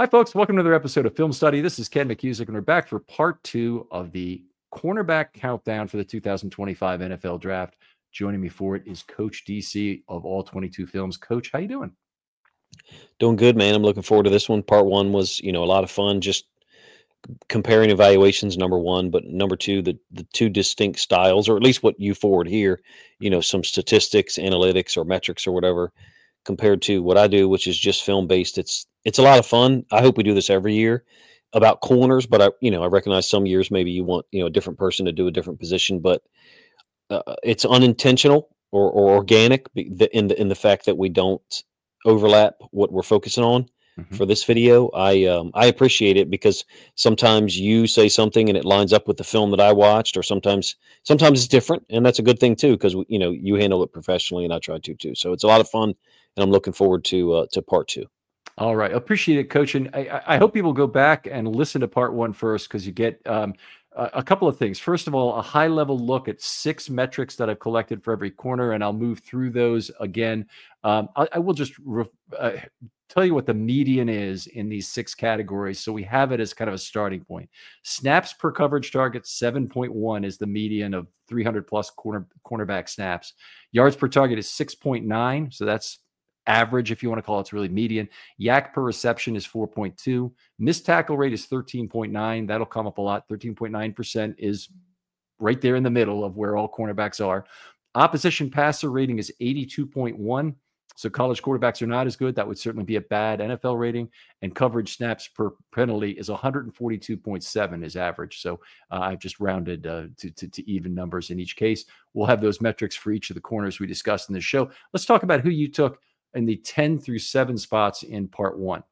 Hi, folks. Welcome to another episode of Film Study. This is Ken McCusick, and we're back for part two of the cornerback countdown for the 2025 NFL Draft. Joining me for it is Coach DC of All 22 Films. Coach, how you doing? Doing good, man. I'm looking forward to this one. Part one was, a lot of fun, just comparing evaluations, number one, but number two, the two distinct styles, or at least what you forward here, some statistics, analytics, or metrics or whatever, compared to what I do, which is just film based. It's a lot of fun. I hope we do this every year about corners, but I recognize some years maybe you want, a different person to do a different position, but it's unintentional or organic in the fact that we don't overlap what we're focusing on for this video. I appreciate it because sometimes you say something and it lines up with the film that I watched, or sometimes it's different, and that's a good thing too, because you handle it professionally and I try to too. So it's a lot of fun, and I'm looking forward to part two. All right. Appreciate it, Coach. And I hope people go back and listen to part one first, because you get a couple of things. First of all, a high-level look at 6 metrics that I've collected for every corner, and I'll move through those again. I will just tell you what the median is in these 6 categories, so we have it as kind of a starting point. Snaps per coverage target, 7.1 is the median of 300-plus cornerback snaps. Yards per target is 6.9, so that's average, if you want to call it. It's really median. Yak per reception is 4.2. Missed tackle rate is 13.9. That'll come up a lot. 13.9% is right there in the middle of where all cornerbacks are. Opposition passer rating is 82.1. So college quarterbacks are not as good. That would certainly be a bad NFL rating. And coverage snaps per penalty is 142.7 is average. So I've just rounded to even numbers in each case. We'll have those metrics for each of the corners we discussed in this show. Let's talk about who you took in the 10 through 7 spots in part one.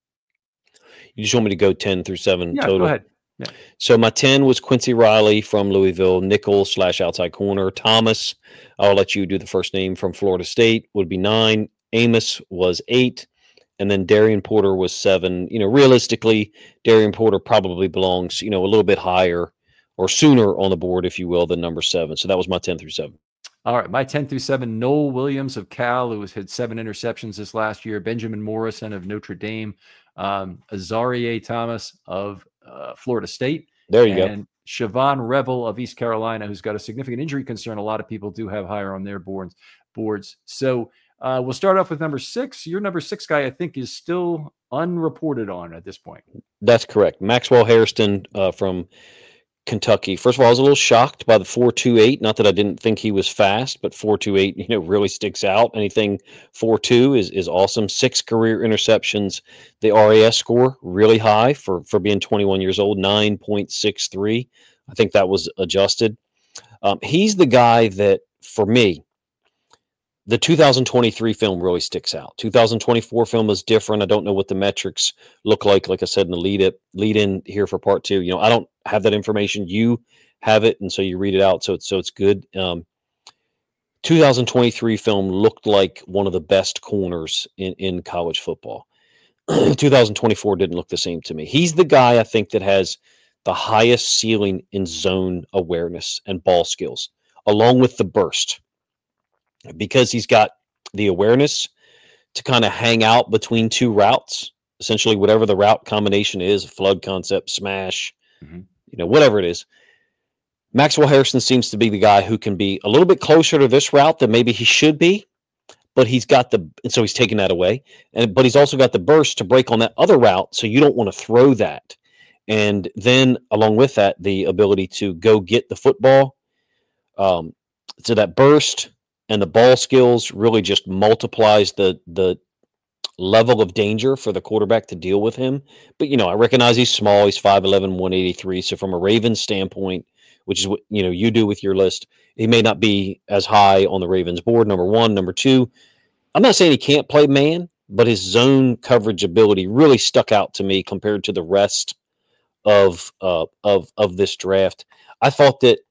You just want me to go 10 through 7 total? Go ahead. Yeah. So my 10 was Quincy Riley from Louisville, nickel/outside corner. Thomas, I'll let you do the first name, from Florida State, would be 9. Amos was 8. And then Darian Porter was 7. Realistically, Darian Porter probably belongs, a little bit higher or sooner on the board, if you will, than number 7. So that was my 10 through 7. All right, my 10 through 7, Noel Williams of Cal, who had 7 interceptions this last year. Benjamin Morrison of Notre Dame. Azareye'h Thomas of Florida State. There you go. And Siobhan Revel of East Carolina, who's got a significant injury concern. A lot of people do have higher on their boards. So we'll start off with number 6. Your number 6 guy, I think, is still unreported on at this point. That's correct. Maxwell Hairston from Kentucky. First of all, I was a little shocked by the 4.28. Not that I didn't think he was fast, but 4.28, really sticks out. Anything 4.2 is awesome. 6 career interceptions. The RAS score really high for being 21 years old, 9.63. I think that was adjusted. He's the guy that, for me, the 2023 film really sticks out. 2024 film is different. I don't know what the metrics look like. Like I said in the lead in here for part 2, I don't have that information. You have it, and so you read it out. So it's good. 2023 film looked like one of the best corners in college football. 2024 didn't look the same to me. He's the guy, I think, that has the highest ceiling in zone awareness and ball skills, along with the burst, because he's got the awareness to kind of hang out between 2 routes, essentially whatever the route combination is, flood concept, smash, whatever it is. Maxwell Hairston seems to be the guy who can be a little bit closer to this route than maybe he should be, but he's got and so he's taking that away. But he's also got the burst to break on that other route, so you don't want to throw that. And then along with that, the ability to go get the football. So that burst and the ball skills really just multiplies the level of danger for the quarterback to deal with him. But, I recognize he's small. He's 5'11", 183. So from a Ravens standpoint, which is what, you do with your list, he may not be as high on the Ravens board, number 1. Number 2, I'm not saying he can't play man, but his zone coverage ability really stuck out to me compared to the rest of this draft. I thought that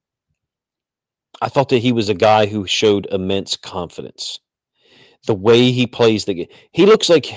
he was a guy who showed immense confidence. The way he plays the game, he looks like,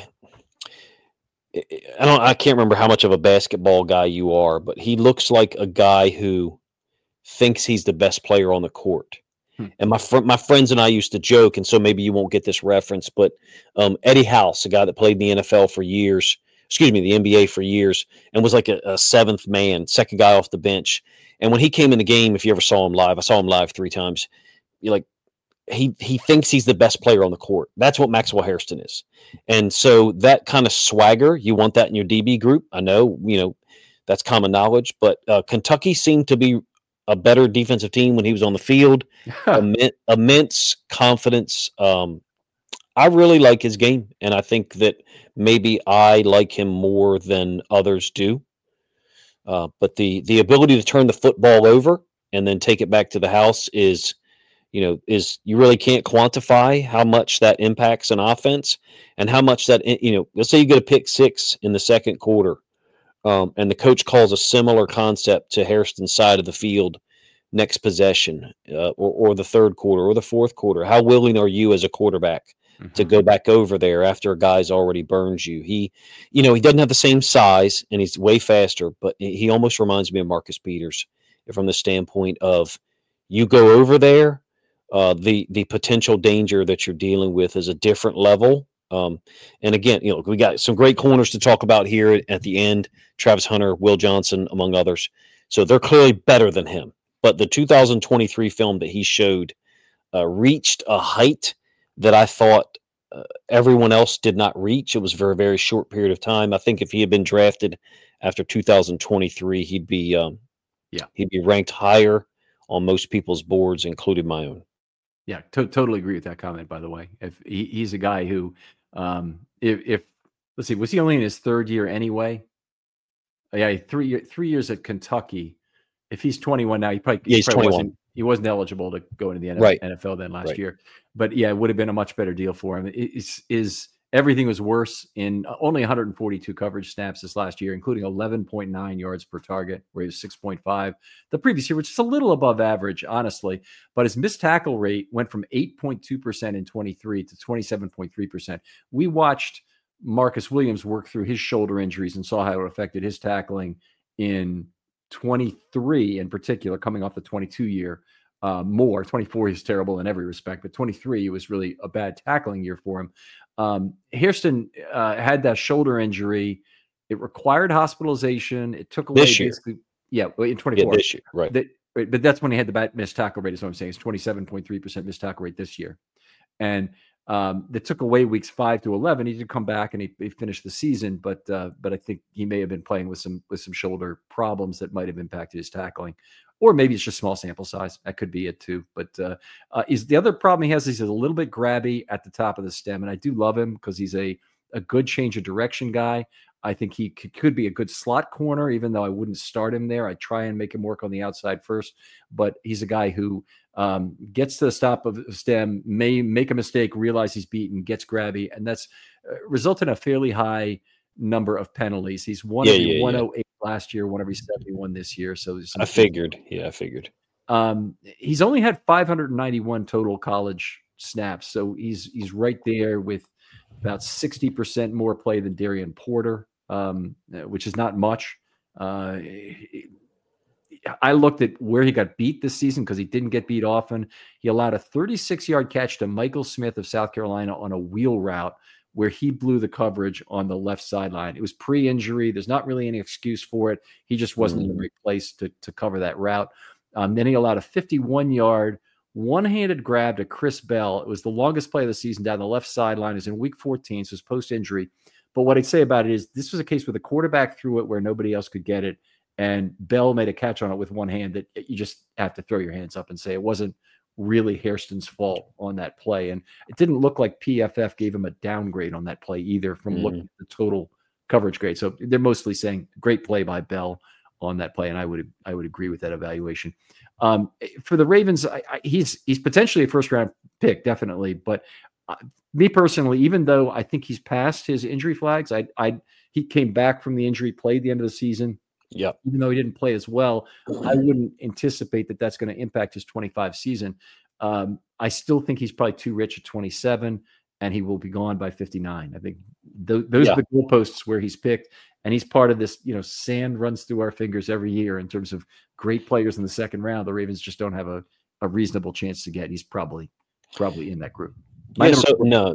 I can't remember how much of a basketball guy you are, but he looks like a guy who thinks he's the best player on the court. And my friends and I used to joke, and so maybe you won't get this reference, but Eddie House, a guy that played in the NFL for years, the NBA for years, and was like a seventh man, second guy off the bench. And when he came in the game, if you ever saw him live, I saw him live 3 times. You're like, he thinks he's the best player on the court. That's what Maxwell Hairston is. And so that kind of swagger, you want that in your DB group. I know, that's common knowledge, but Kentucky seemed to be a better defensive team when he was on the field. Immense confidence. I really like his game, and I think that maybe I like him more than others do. But the ability to turn the football over and then take it back to the house is you really can't quantify how much that impacts an offense and how much that, let's say you get a pick 6 in the second quarter, and the coach calls a similar concept to Hairston's side of the field next possession, or the third quarter or the fourth quarter. How willing are you as a quarterback to go back over there after a guy's already burned you? He doesn't have the same size and he's way faster, but he almost reminds me of Marcus Peters from the standpoint of, you go over there, the potential danger that you're dealing with is a different level. And again, we got some great corners to talk about here at the end. Travis Hunter, Will Johnson, among others. So they're clearly better than him. But the 2023 film that he showed reached a height that I thought everyone else did not reach. It was a very, very short period of time. I think if he had been drafted after 2023, he'd be ranked higher on most people's boards, including my own. Yeah, totally agree with that comment, by the way. If he's a guy who, if let's see, was he only in his third year anyway? Yeah, 3 years at Kentucky. If he's 21 now, he's 21. He wasn't eligible to go into the NFL then last year. But yeah, it would have been a much better deal for him. Everything was worse in only 142 coverage snaps this last year, including 11.9 yards per target, where he was 6.5 the previous year, which is a little above average, honestly. But his missed tackle rate went from 8.2% in 23 to 27.3%. We watched Marcus Williams work through his shoulder injuries and saw how it affected his tackling in 23 in particular, coming off the 22 year. More 24 is terrible in every respect, but 23 was really a bad tackling year for him. Hairston had that shoulder injury. It required hospitalization. It took away this year. In 24. This year, right. But that's when he had the bad missed tackle rate, is what I'm saying. It's 27.3% missed tackle rate this year. And that took away weeks 5 to 11. He did come back and he finished the season, but I think he may have been playing with some shoulder problems that might have impacted his tackling. Or maybe it's just small sample size. That could be it too. But is the other problem he has is he's a little bit grabby at the top of the stem. And I do love him because he's a good change of direction guy. I think he could be a good slot corner, even though I wouldn't start him there. I'd try and make him work on the outside first. But he's a guy who gets to the top of the stem, may make a mistake, realize he's beaten, gets grabby. And that's resulted in a fairly high number of penalties. He's 108 last year, 1 every 71 this year. So I figured. He's only had 591 total college snaps. So he's right there with about 60% more play than Darian Porter, which is not much. I looked at where he got beat this season because he didn't get beat often. He allowed a 36-yard catch to Michael Smith of South Carolina on a wheel route where he blew the coverage on the left sideline. It was pre-injury. There's not really any excuse for it. He just wasn't in the right place to cover that route. Then he allowed a 51-yard one-handed grab to Chris Bell. It was the longest play of the season down the left sideline. It was in week 14, so it's post-injury. But what I'd say about it is this was a case where the quarterback threw it where nobody else could get it, and Bell made a catch on it with one hand that you just have to throw your hands up and say it wasn't really Hairston's fault on that play. And it didn't look like PFF gave him a downgrade on that play either from looking at the total coverage grade. So they're mostly saying great play by Bell on that play. And I would agree with that evaluation. For the Ravens, he's potentially a first round pick, definitely. But me personally, even though I think he's past his injury flags, he came back from the injury, played the end of the season. Yeah. Even though he didn't play as well, I wouldn't anticipate that that's going to impact his 25 season. I still think he's probably too rich at 27, and he will be gone by 59. I think those are the goalposts where he's picked, and he's part of this. Sand runs through our fingers every year in terms of great players in the second round. The Ravens just don't have a reasonable chance to get. He's probably in that group.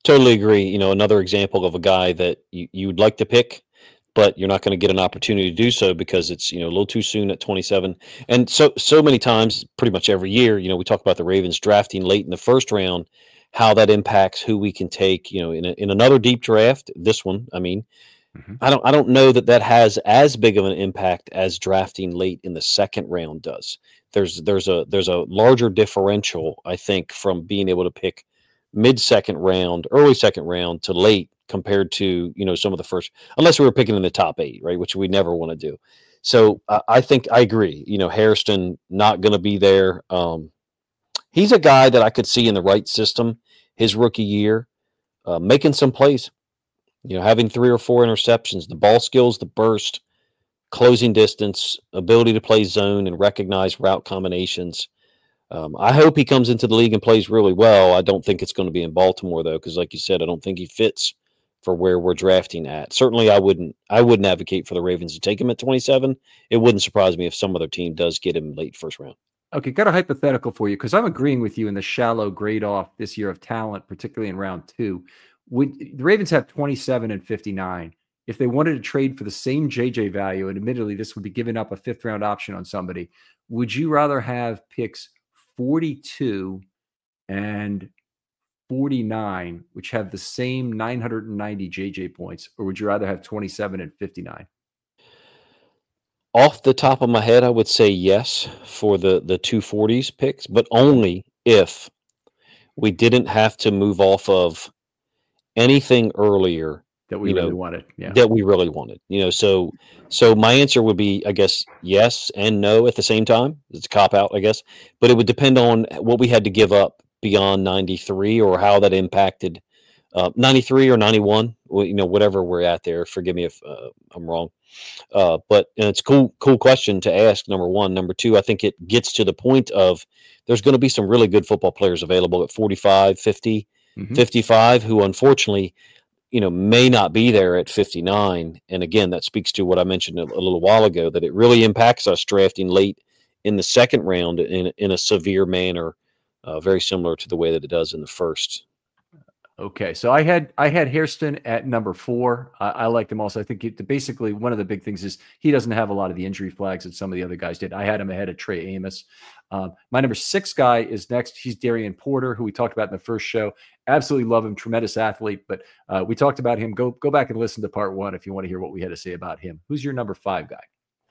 Totally agree. Another example of a guy that you would like to pick, but you're not going to get an opportunity to do so because it's a little too soon at 27. And so many times, pretty much every year, we talk about the Ravens drafting late in the first round, how that impacts who we can take. In another deep draft, this one, I mean, Mhm. I don't know that has as big of an impact as drafting late in the second round does. There's a larger differential, I think, from being able to pick mid second round, early second round to late compared to some of the first, unless we were picking in the top 8, right, which we never want to do. So I think I agree. Hairston not going to be there. He's a guy that I could see in the right system his rookie year, making some plays. Having 3 or 4 interceptions, the ball skills, the burst, closing distance, ability to play zone and recognize route combinations. I hope he comes into the league and plays really well. I don't think it's going to be in Baltimore though, because like you said, I don't think he fits for where we're drafting at. Certainly, I wouldn't advocate for the Ravens to take him at 27. It wouldn't surprise me if some other team does get him late first round. Okay, got a hypothetical for you because I'm agreeing with you in the shallow grade off this year of talent, particularly in round 2. Would the Ravens have 27 and 59? If they wanted to trade for the same JJ value, and admittedly this would be giving up a 5th round option on somebody, would you rather have picks 42 and 49, which have the same 990 JJ points, or would you rather have 27 and 59? Off the top of my head, I would say yes for the 240s picks, but only if we didn't have to move off of anything earlier, That we really wanted. Yeah. that we really wanted. So my answer would be, I guess, yes and no at the same time. It's a cop out, I guess, but it would depend on what we had to give up beyond 93 or how that impacted 93 or 91, whatever we're at there. Forgive me if I'm wrong. But it's a cool question to ask. Number one. Number two, I think it gets to the point of there's going to be some really good football players available at 45, 50, Mhm. 55 who unfortunately, may not be there at 59. And again, that speaks to what I mentioned a little while ago, that it really impacts us drafting late in the second round in a severe manner, very similar to the way that it does in the first. Okay, so I had Hairston at number 4. I liked him also. I think basically one of the big things is he doesn't have a lot of the injury flags that some of the other guys did. I had him ahead of Trey Amos. My number 6 guy is next. He's Darian Porter, who we talked about in the first show. Absolutely love him, tremendous athlete. But we talked about him. Go back and listen to part 1 if you want to hear what we had to say about him. Who's your number 5 guy?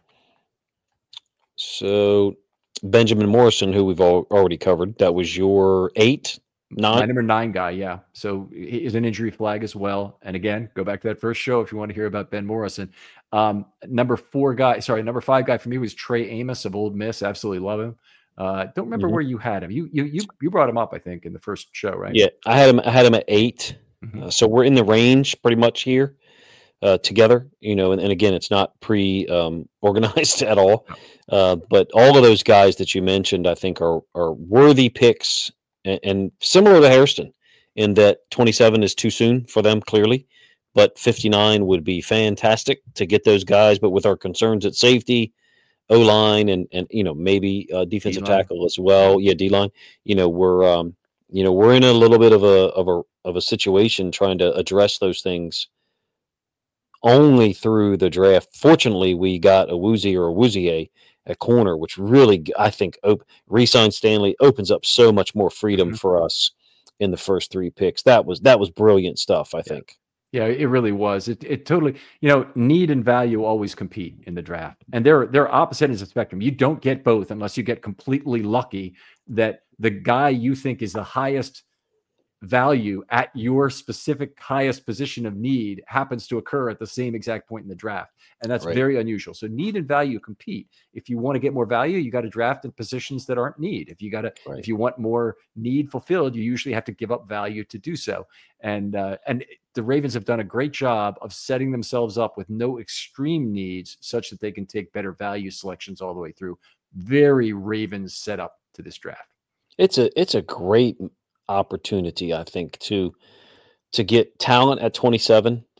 So Benjamin Morrison, who we've already covered, that was your 8, My 9. number 9 guy, yeah. So he is an injury flag as well. And again, go back to that first show if you want to hear about Ben Morrison. Number 5 guy for me was Trey Amos of Ole Miss. Absolutely love him. Don't remember Mhm. where you had him. You brought him up, I think, in the first show, right? Yeah, I had him at 8. Mhm. So we're in the range pretty much here together, and again, it's not organized at all. But all of those guys that you mentioned, I think, are worthy picks and similar to Hairston in that 27 is too soon for them, clearly, but 59 would be fantastic to get those guys. But with our concerns at safety, O line, and maybe defensive D-line. tackle as well, yeah, D line, we're in a little bit of a situation trying to address those things only through the draft. Fortunately, we got a Woozy or a Woozier at corner, which really, I think, re-sign Stanley opens up so much more freedom Mhm. for us in the first 3 picks. That was brilliant stuff, I Yeah. think. Yeah, it really was. It totally, need and value always compete in the draft. And they're opposite ends of the spectrum. You don't get both unless you get completely lucky that the guy you think is the highest value at your specific highest position of need happens to occur at the same exact point in the draft. And that's Right, very unusual. So need and value compete. If you want to get more value, you got to draft in positions that aren't need. If right. you want more need fulfilled, you usually have to give up value to do so. And the Ravens have done a great job of setting themselves up with no extreme needs such that they can take better value selections all the way through. Very Ravens setup to this draft. It's a great opportunity, I think, to get talent at 27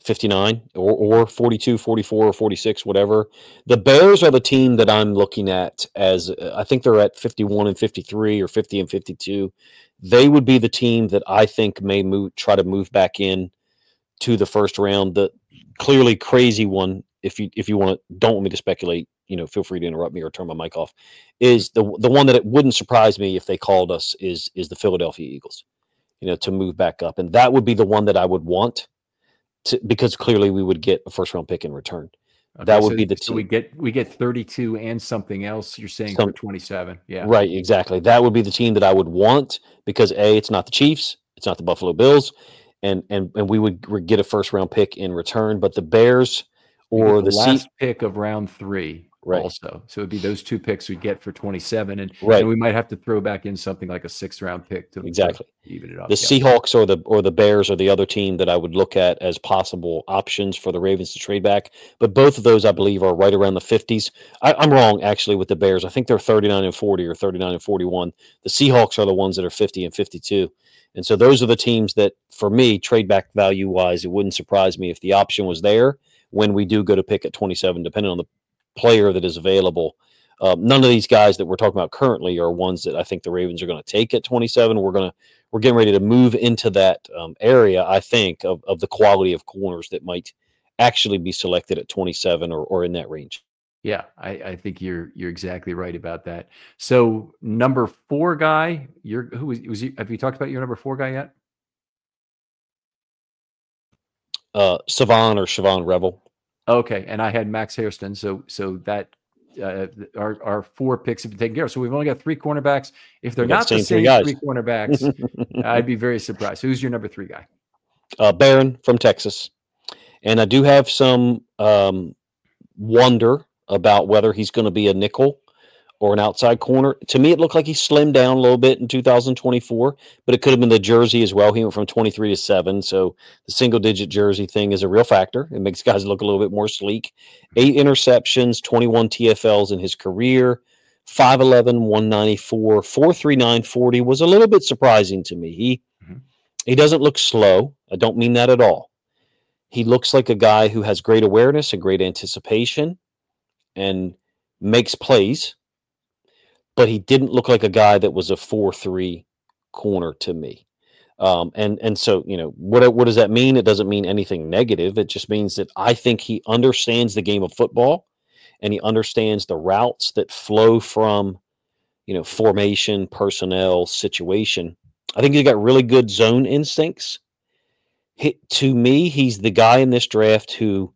59 or 42, 44, or 46, whatever. The Bears are the team that I'm looking at as I think they're at 51 and 53 or 50 and 52. They would be the team that I think may try to move back in to the first round. The clearly crazy one, if you don't want me to speculate, feel free to interrupt me or turn my mic off, is the one that it wouldn't surprise me if they called us is the Philadelphia Eagles, to move back up. And that would be the one that I would want because clearly we would get a first round pick in return. Okay, that would be the team. So we get 32 and something else. You're saying for 27. Yeah. Right. Exactly. That would be the team that I would want because it's not the Chiefs. It's not the Buffalo Bills. And we would get a first round pick in return, but the Bears or the last pick of round 3. Right. Also. So it'd be those 2 picks we'd get for 27. And right. we might have to throw back in something like a 6th round pick to even it up. The Seahawks or the Bears are the other team that I would look at as possible options for the Ravens to trade back. But both of those, I believe, are right around the 50s. I'm wrong, actually, with the Bears. I think they're 39 and 40 or 39 and 41. The Seahawks are the ones that are 50 and 52. And so those are the teams that, for me, trade back value-wise, it wouldn't surprise me if the option was there when we do go to pick at 27, depending on the player that is available. None of these guys that we're talking about currently are ones that I think the Ravens are going to take at 27. We're getting ready to move into that area, I think, of the quality of corners that might actually be selected at 27 or in that range. Yeah, I think you're exactly right about that. So number 4 guy, have you talked about your number 4 guy yet? Siobhan Revel. Okay, and I had Max Hairston, so that our 4 picks have been taken care of. So we've only got 3 cornerbacks. If they're not the same 3 cornerbacks, I'd be very surprised. Who's your number 3 guy? Barron from Texas, and I do have some wonder about whether he's going to be a nickel or an outside corner. To me, it looked like he slimmed down a little bit in 2024, but it could have been the jersey as well. He went from 23 to 7, so the single-digit jersey thing is a real factor. It makes guys look a little bit more sleek. 8 interceptions, 21 TFLs in his career, 5'11", 194, 4.39 40 was a little bit surprising to me. He doesn't look slow. I don't mean that at all. He looks like a guy who has great awareness and great anticipation and makes plays. But he didn't look like a guy that was a 4-3 corner to me. And so, what does that mean? It doesn't mean anything negative. It just means that I think he understands the game of football and he understands the routes that flow from, formation, personnel, situation. I think he's got really good zone instincts. To me, he's the guy in this draft who,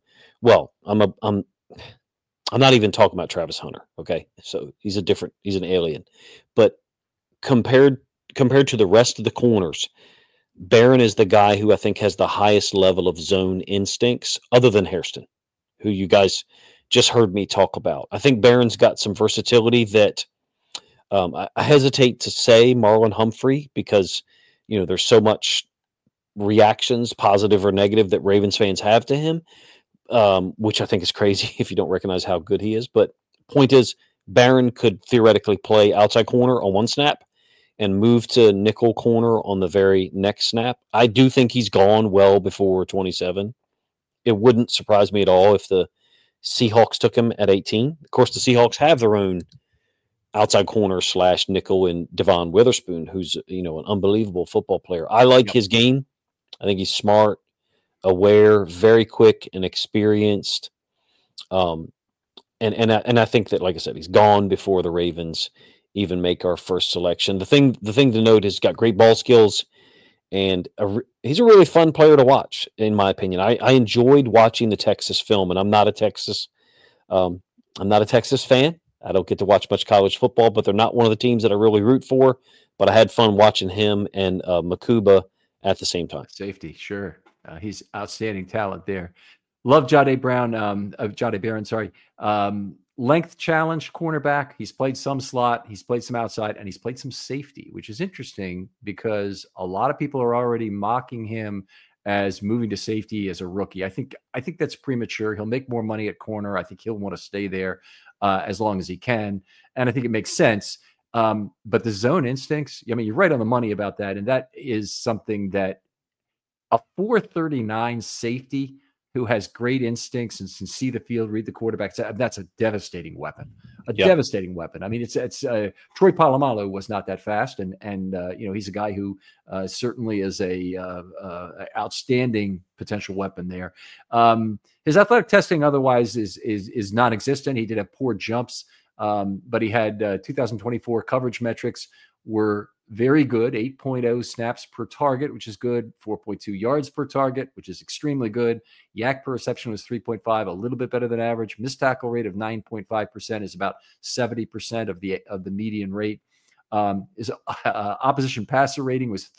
I'm not even talking about Travis Hunter. Okay. So he's an alien, but compared to the rest of the corners, Barron is the guy who I think has the highest level of zone instincts other than Hairston, who you guys just heard me talk about. I think Barron's got some versatility that I hesitate to say Marlon Humphrey because, there's so much reactions, positive or negative, that Ravens fans have to him. Which I think is crazy if you don't recognize how good he is. But point is, Barron could theoretically play outside corner on one snap and move to nickel corner on the very next snap. I do think he's gone well before 27. It wouldn't surprise me at all if the Seahawks took him at 18. Of course, the Seahawks have their own outside corner / nickel in Devon Witherspoon, who's an unbelievable football player. I like his game. I think he's smart, aware, very quick and experienced. And I think that, like I said, he's gone before the Ravens even make our first selection. The thing to note is he's got great ball skills, and he's a really fun player to watch, in my opinion. I enjoyed watching the Texas film, and I'm not a Texas fan. I don't get to watch much college football, but they're not one of the teams that I really root for. But I had fun watching him and Makuba at the same time. Safety, sure. He's outstanding talent there. Love Jahdae Barron, sorry. Length challenge cornerback. He's played some slot, he's played some outside, and he's played some safety, which is interesting because a lot of people are already mocking him as moving to safety as a rookie. I think that's premature. He'll make more money at corner. I think he'll want to stay there as long as he can. And I think it makes sense. But the zone instincts, you're right on the money about that. And that is something that a 4.39 safety who has great instincts and can see the field, read the quarterback, that's a devastating weapon. Yep. Devastating weapon. I mean, it's Troy Polamalu was not that fast, and he's a guy who certainly is a outstanding potential weapon there. His athletic testing otherwise is non-existent. He did have poor jumps, but he had 2024 coverage metrics were very good. 8.0 snaps per target, which is good. 4.2 yards per target, which is extremely good. Yak per reception was 3.5, a little bit better than average. Missed tackle rate of 9.5% is about 70% of the median rate. His opposition passer rating was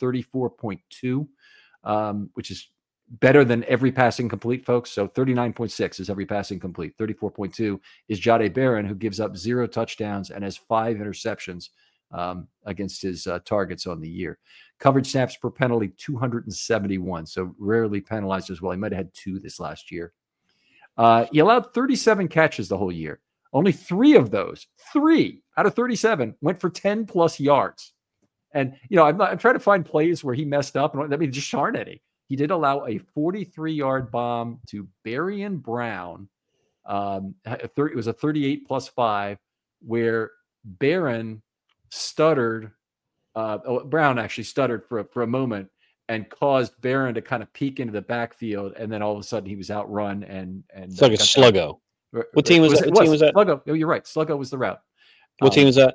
34.2, which is better than every passing complete, folks. So 39.6 is every passing complete. 34.2 is Jahdae Barron, who gives up 0 touchdowns and has 5 interceptions against his targets on the year. Coverage snaps per penalty, 271. So rarely penalized as well. He might have had 2 this last year. He allowed 37 catches the whole year. Only 3 of those, 3 out of 37, went for 10 plus yards. And, I'm trying to find plays where he messed up. And I mean, just Charnetti. He did allow a 43-yard bomb to Berrien Brown. It was a 38 plus 5 where Barron stuttered. Brown actually stuttered for a moment and caused Barron to kind of peek into the backfield, and then all of a sudden he was outrun and it's like a sluggo. What team was that? What team was that? Sluggo. Oh, you're right. Sluggo was the route. What team was that?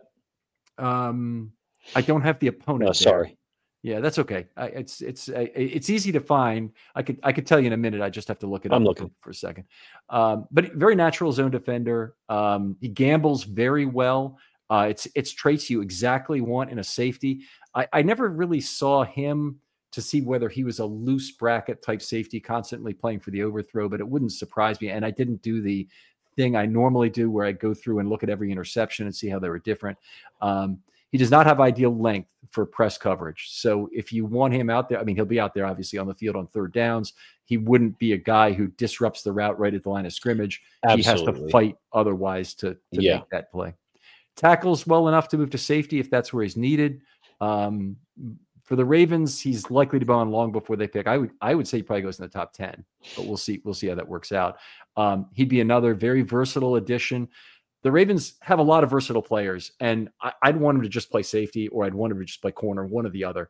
I don't have the opponent. Sorry. Yeah, that's okay. It's easy to find. I could tell you in a minute. I just have to look it up. I'm looking for a second. But very natural zone defender. He gambles very well. It's traits you exactly want in a safety. I never really saw him to see whether he was a loose bracket type safety, constantly playing for the overthrow, but it wouldn't surprise me. And I didn't do the thing I normally do where I go through and look at every interception and see how they were different. He does not have ideal length for press coverage. So if you want him out there, I mean, he'll be out there obviously on the field on third downs. He wouldn't be a guy who disrupts the route right at the line of scrimmage. Absolutely. He has to fight otherwise to make that play. Tackles well enough to move to safety if that's where he's needed. For the Ravens, he's likely to be on long before they pick. I would say he probably goes in the top 10, but we'll see how that works out. He'd be another very versatile addition. The Ravens have a lot of versatile players, and I'd want him to just play safety, or I'd want him to just play corner, one or the other.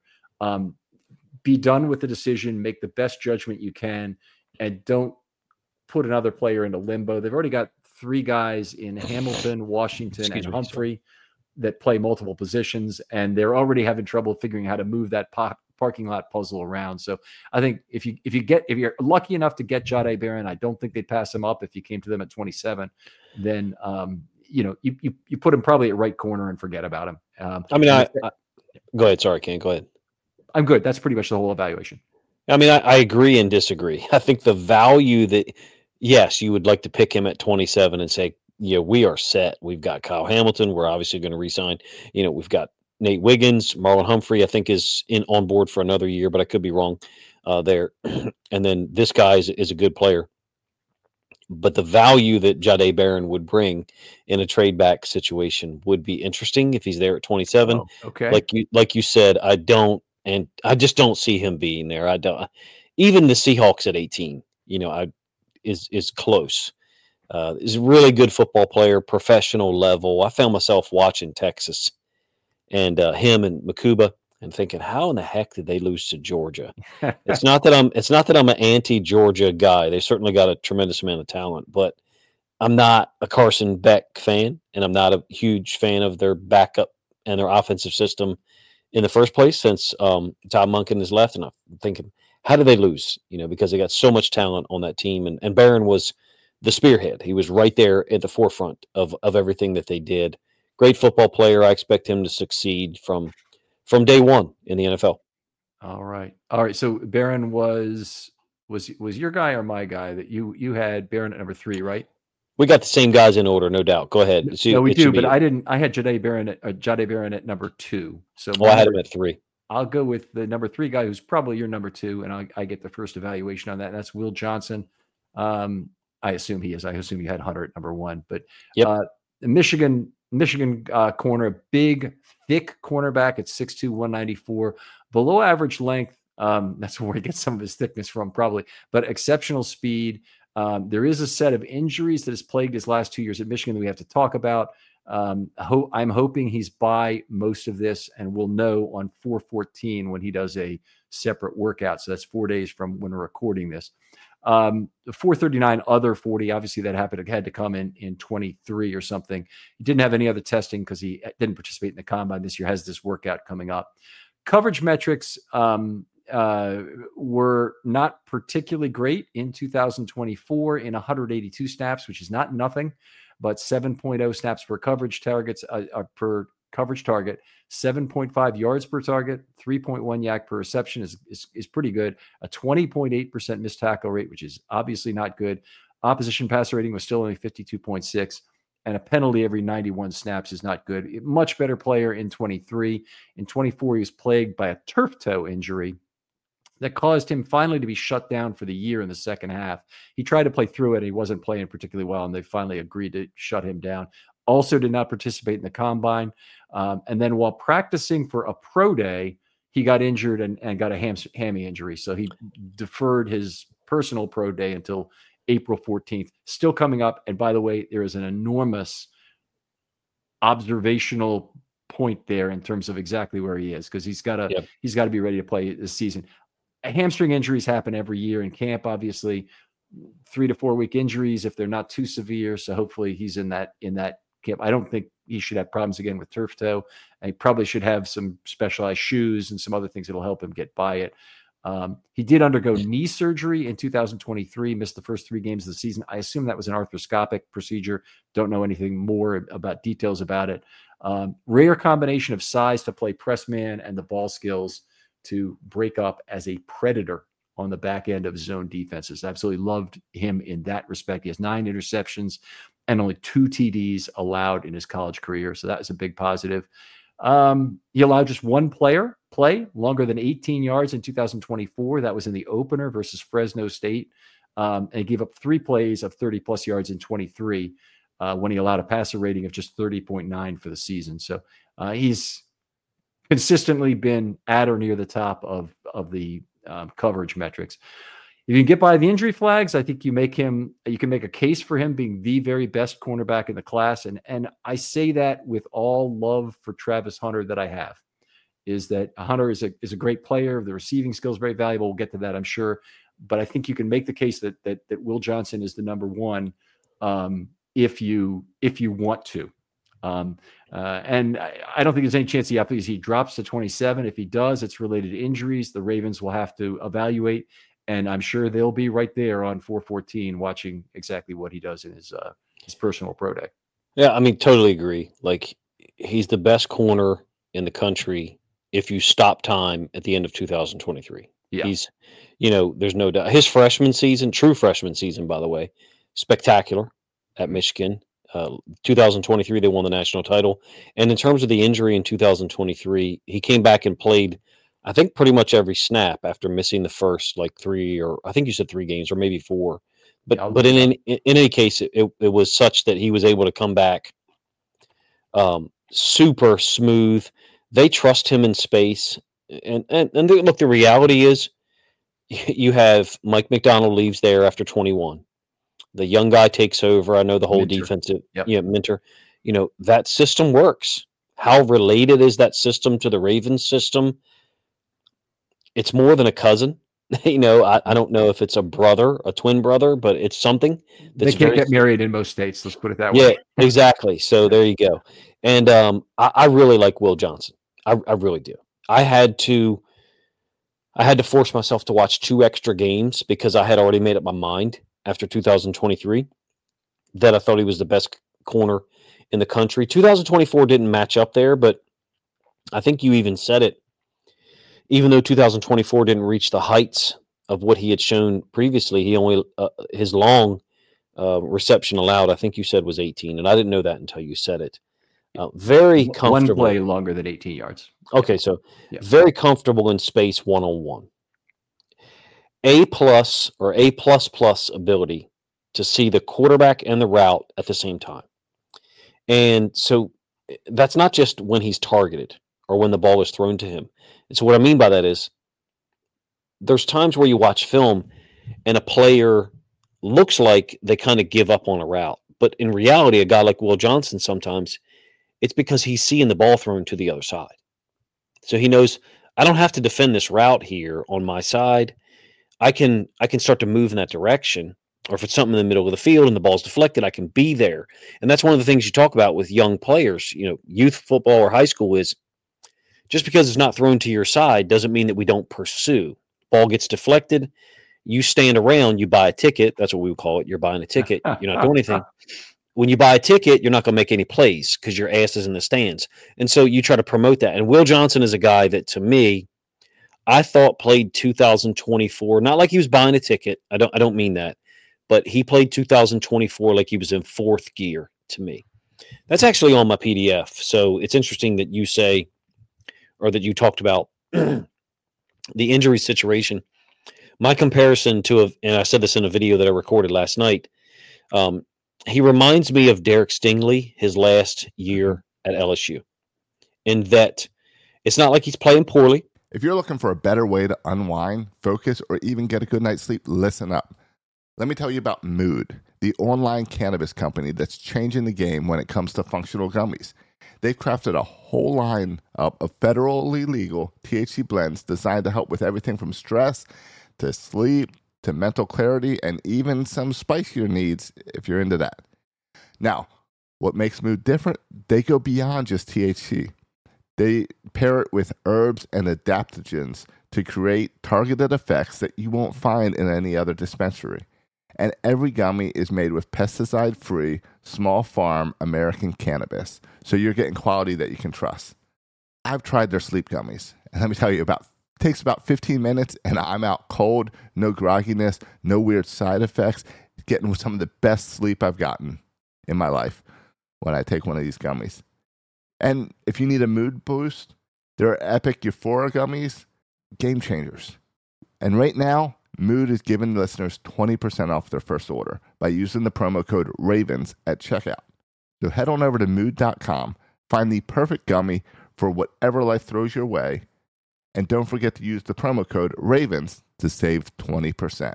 Be done with the decision, make the best judgment you can, and don't put another player into limbo. They've already got 3 guys in Hamilton, Washington, and Humphrey that play multiple positions, and they're already having trouble figuring how to move that parking lot puzzle around. So I think if you're lucky enough to get Jahdae Barron, I don't think they'd pass him up if you came to them at 27. Then you put him probably at right corner and forget about him. Go ahead. Sorry, Ken. Go ahead. I'm good. That's pretty much the whole evaluation. I mean, I agree and disagree. I think the value that, yes, you would like to pick him at 27 and say, yeah, we are set. We've got Kyle Hamilton. We're obviously going to re-sign. We've got Nate Wiggins. Marlon Humphrey, I think, is on board for another year, but I could be wrong there. And then this guy is a good player. But the value that Jahdae Barron would bring in a trade back situation would be interesting if he's there at 27. Oh, okay. Like you said, I just don't see him being there. I don't. Even the Seahawks at 18, is close. Is a really good football player, professional level. I found myself watching Texas and him and Makuba and thinking, how in the heck did they lose to Georgia? It's not that I'm an anti-Georgia guy. They certainly got a tremendous amount of talent, but I'm not a Carson Beck fan, and I'm not a huge fan of their backup and their offensive system in the first place since Todd Monken has left. And I'm thinking, how did they lose? Because they got so much talent on that team, and Barron was the spearhead. He was right there at the forefront of everything that they did. Great football player. I expect him to succeed from day one in the NFL. All right. So Barron was your guy or my guy that you had Barron at number 3, right? We got the same guys in order, no doubt. Go ahead. No, we do, but I didn't. I had Jahdae Barron at number 2. So I had him at 3. I'll go with the number 3 guy, who's probably your number 2, and I get the first evaluation on that. And that's Will Johnson. I assume he is. I assume you had Hunter at number 1, but yep. Michigan corner, big, thick cornerback at 6'2", 194, below average length That's where he gets some of his thickness from, probably. But exceptional speed. There is a set of injuries that has plagued his last 2 years at Michigan that we have to talk about. I'm hoping he's by most of this, and we'll know on 4/14 when he does a separate workout. So that's 4 days from when we're recording this. The 439 other 40, obviously that had to come in 23 or something. He didn't have any other testing because he didn't participate in the combine this year, has this workout coming up. Coverage metrics were not particularly great in 2024 in 182 snaps, which is not nothing, but 7.0 snaps per coverage targets per coverage target, 7.5 yards per target, 3.1 yak per reception is pretty good. A 20.8% missed tackle rate, which is obviously not good. Opposition passer rating was still only 52.6, and a penalty every 91 snaps is not good. Much better player in 23. In 24, he was plagued by a turf toe injury that caused him finally to be shut down for the year in the second half. He tried to play through it, and he wasn't playing particularly well, and they finally agreed to shut him down. Also did not participate in the combine. And then while practicing for a pro day, he got injured and got a hammy injury. So he deferred his personal pro day until April 14th. Still coming up. And by the way, there is an enormous observational point there in terms of exactly where he is, because he's got to be ready to play this season. Hamstring injuries happen every year in camp, obviously. 3 to 4 week injuries if they're not too severe. So hopefully he's in that camp. I don't think he should have problems again with turf toe. And he probably should have some specialized shoes and some other things that'll help him get by it. He did undergo knee surgery in 2023, missed the first 3 games of the season. I assume that was an arthroscopic procedure. Don't know anything more about details about it. Rare combination of size to play press man and the ball skills to break up as a predator on the back end of zone defenses. I absolutely loved him in that respect. He has 9 interceptions and only 2 TDs allowed in his college career. So that was a big positive. He allowed just one player play longer than 18 yards in 2024. That was in the opener versus Fresno State. And he gave up 3 plays of 30-plus yards in 23 when he allowed a passer rating of just 30.9 for the season. So he's consistently been at or near the top of the coverage metrics. If you can get by the injury flags, I think you can make a case for him being the very best cornerback in the class. And I say that with all love for Travis Hunter that I have, is that Hunter is a great player. The receiving skill is very valuable. We'll get to that, I'm sure. But I think you can make the case that Will Johnson is the number one if you want to. And I don't think there's any chance he drops to 27. If he does, it's related to injuries. The Ravens will have to evaluate, and I'm sure they'll be right there on 4/14 watching exactly what he does in his personal pro day. Yeah, I mean, totally agree. Like, he's the best corner in the country if you stop time at the end of 2023. Yeah. He's, there's no doubt. His freshman season, true freshman season, by the way, spectacular at Michigan. 2023, they won the national title. And in terms of the injury in 2023, he came back and played, I think, pretty much every snap after missing the first 3, or I think you said 3 games, or maybe 4. But in any case, it was such that he was able to come back super smooth. They trust him in space. And look, the reality is you have Mike McDonald leaves there after 21. The young guy takes over. I know the whole defensive mentor. That system works. How related is that system to the Ravens system? It's more than a cousin. I don't know if it's a twin brother, but it's something. They can't get married in most states. Let's put it that way. Yeah, exactly. So there you go. And I really like Will Johnson. I really do. I had to force myself to watch 2 extra games because I had already made up my mind after 2023 that I thought he was the best corner in the country. 2024 didn't match up there, but I think you even said it. Even though 2024 didn't reach the heights of what he had shown previously, he only his long reception allowed, I think you said, was 18, and I didn't know that until you said it. Very comfortable. One play longer than 18 yards. Okay, so very comfortable in space one-on-one. A+ or A++ ability to see the quarterback and the route at the same time. And so that's not just when he's targeted or when the ball is thrown to him. And so what I mean by that is there's times where you watch film and a player looks like they kind of give up on a route. But in reality, a guy like Will Johnson, sometimes it's because he's seeing the ball thrown to the other side. So he knows I don't have to defend this route here on my side. I can start to move in that direction. Or if it's something in the middle of the field and the ball's deflected, I can be there. And that's one of the things you talk about with young players, youth football or high school is just because it's not thrown to your side doesn't mean that we don't pursue. Ball gets deflected. You stand around, you buy a ticket. That's what we would call it. You're buying a ticket. You're not doing anything. When you buy a ticket, you're not going to make any plays because your ass is in the stands. And so you try to promote that. And Will Johnson is a guy that, to me, I thought played 2024, not like he was buying a ticket. I don't mean that, but he played 2024 like he was in fourth gear to me. That's actually on my PDF. So it's interesting that you say, or that you talked about the injury situation. My comparison to, and I said this in a video that I recorded last night, he reminds me of Derek Stingley his last year at LSU, in that it's not like he's playing poorly. If you're looking for a better way to unwind, focus, or even get a good night's sleep, listen up. Let me tell you about Mood, the online cannabis company that's changing the game when it comes to functional gummies. They've crafted a whole line of federally legal THC blends designed to help with everything from stress to sleep to mental clarity and even some spicier needs if you're into that. Now, what makes Mood different? They go beyond just THC. They pair it with herbs and adaptogens to create targeted effects that you won't find in any other dispensary. And every gummy is made with pesticide-free, small farm American cannabis, so you're getting quality that you can trust. I've tried their sleep gummies, and let me tell you, it takes about 15 minutes, and I'm out cold, no grogginess, no weird side effects, getting some of the best sleep I've gotten in my life when I take one of these gummies. And if you need a mood boost, there are Epic Euphoria gummies, game changers. And right now, Mood is giving listeners 20% off their first order by using the promo code RAVENS at checkout. So head on over to mood.com, find the perfect gummy for whatever life throws your way, and don't forget to use the promo code RAVENS to save 20%.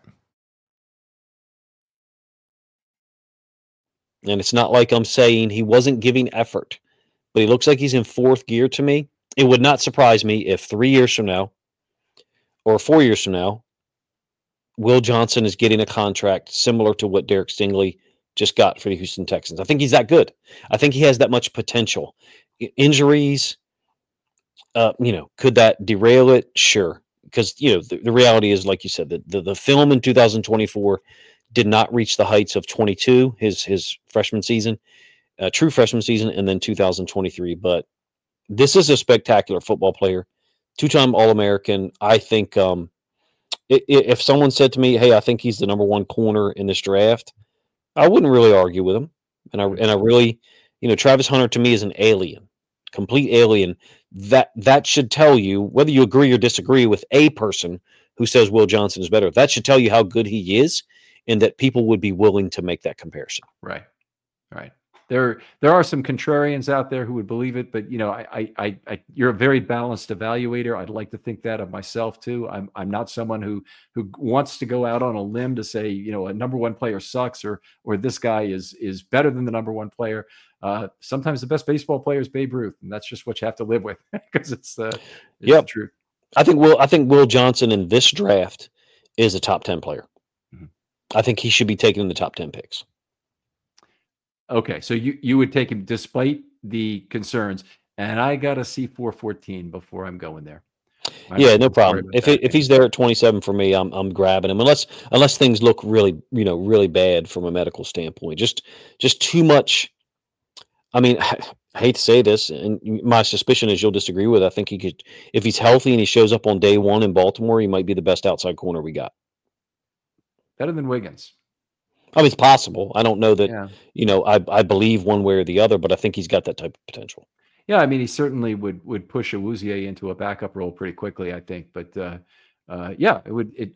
And it's not like I'm saying he wasn't giving effort, but he looks like he's in fourth gear to me. It would not surprise me if 3 years from now or 4 years from now, Will Johnson is getting a contract similar to what Derek Stingley just got for the Houston Texans. I think he's that good. I think he has that much potential. Injuries, could that derail it? Sure. Because, the reality is, like you said, the film in 2024 did not reach the heights of 22, his freshman season, true freshman season, and then 2023. But this is a spectacular football player, two-time All-American. I think if someone said to me, hey, I think he's the number one corner in this draft, I wouldn't really argue with him. And I really, Travis Hunter to me is an alien, complete alien. That should tell you, whether you agree or disagree with a person who says Will Johnson is better, that should tell you how good he is and that people would be willing to make that comparison. Right. There are some contrarians out there who would believe it, but you're a very balanced evaluator. I'd like to think that of myself too. I'm not someone who wants to go out on a limb to say, a number one player sucks or this guy is better than the number one player. Sometimes the best baseball player is Babe Ruth, and that's just what you have to live with because it's the truth. I think Will Johnson in this draft is a top 10 player. Mm-hmm. I think he should be taken in the top 10 picks. Okay, so you would take him despite the concerns, and I got to see 414 before I'm going there. Yeah, no problem. If he's there at 27 for me, I'm grabbing him unless things look really really bad from a medical standpoint. Just too much. I mean, I hate to say this, and my suspicion is you'll disagree with it. I think he could, if he's healthy and he shows up on day one in Baltimore, he might be the best outside corner we got. Better than Wiggins. I mean, it's possible. I don't know that, I believe one way or the other, but I think he's got that type of potential. Yeah, I mean, he certainly would push Awuzie into a backup role pretty quickly, I think. But it would.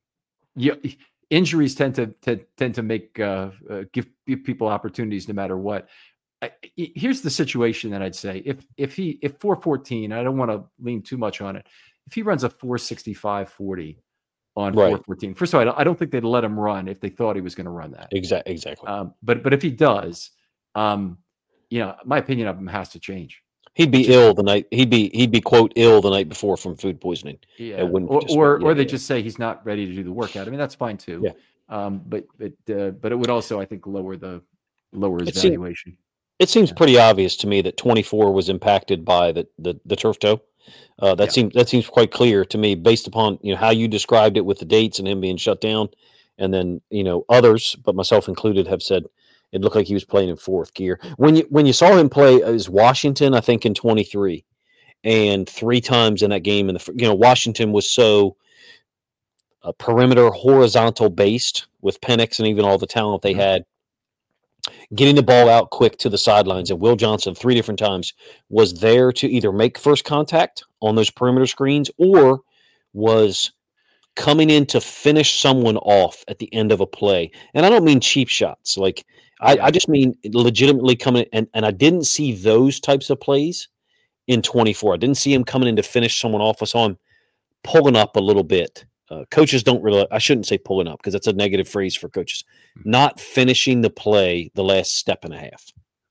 Injuries tend to make give people opportunities no matter what. Here's the situation that I'd say: if 414, I don't want to lean too much on it. If he runs a 4.65 40. on Right. 4-14. First of all, I don't think they'd let him run if they thought he was going to run that. Exactly. But if he does, my opinion of him has to change. He'd be ill the night. He'd be quote ill the night before from food poisoning. Yeah, or they just say he's not ready to do the workout. I mean, that's fine too. Yeah. But it would also, I think, lower his valuation. It seems pretty obvious to me that 24 was impacted by the turf toe. That seems quite clear to me based upon how you described it with the dates and him being shut down, and then others, but myself included, have said it looked like he was playing in fourth gear. When you saw him play as Washington, I think in 23, and 3 times in that game, Washington was so perimeter horizontal based with Penix and even all the talent they had. Getting the ball out quick to the sidelines, and Will Johnson 3 different times was there to either make first contact on those perimeter screens or was coming in to finish someone off at the end of a play. And I don't mean cheap shots. Like I just mean legitimately coming in, and I didn't see those types of plays in 24. I didn't see him coming in to finish someone off. I saw him pulling up a little bit. Coaches don't really, I shouldn't say pulling up because that's a negative phrase for coaches, not finishing the play the last step and a half.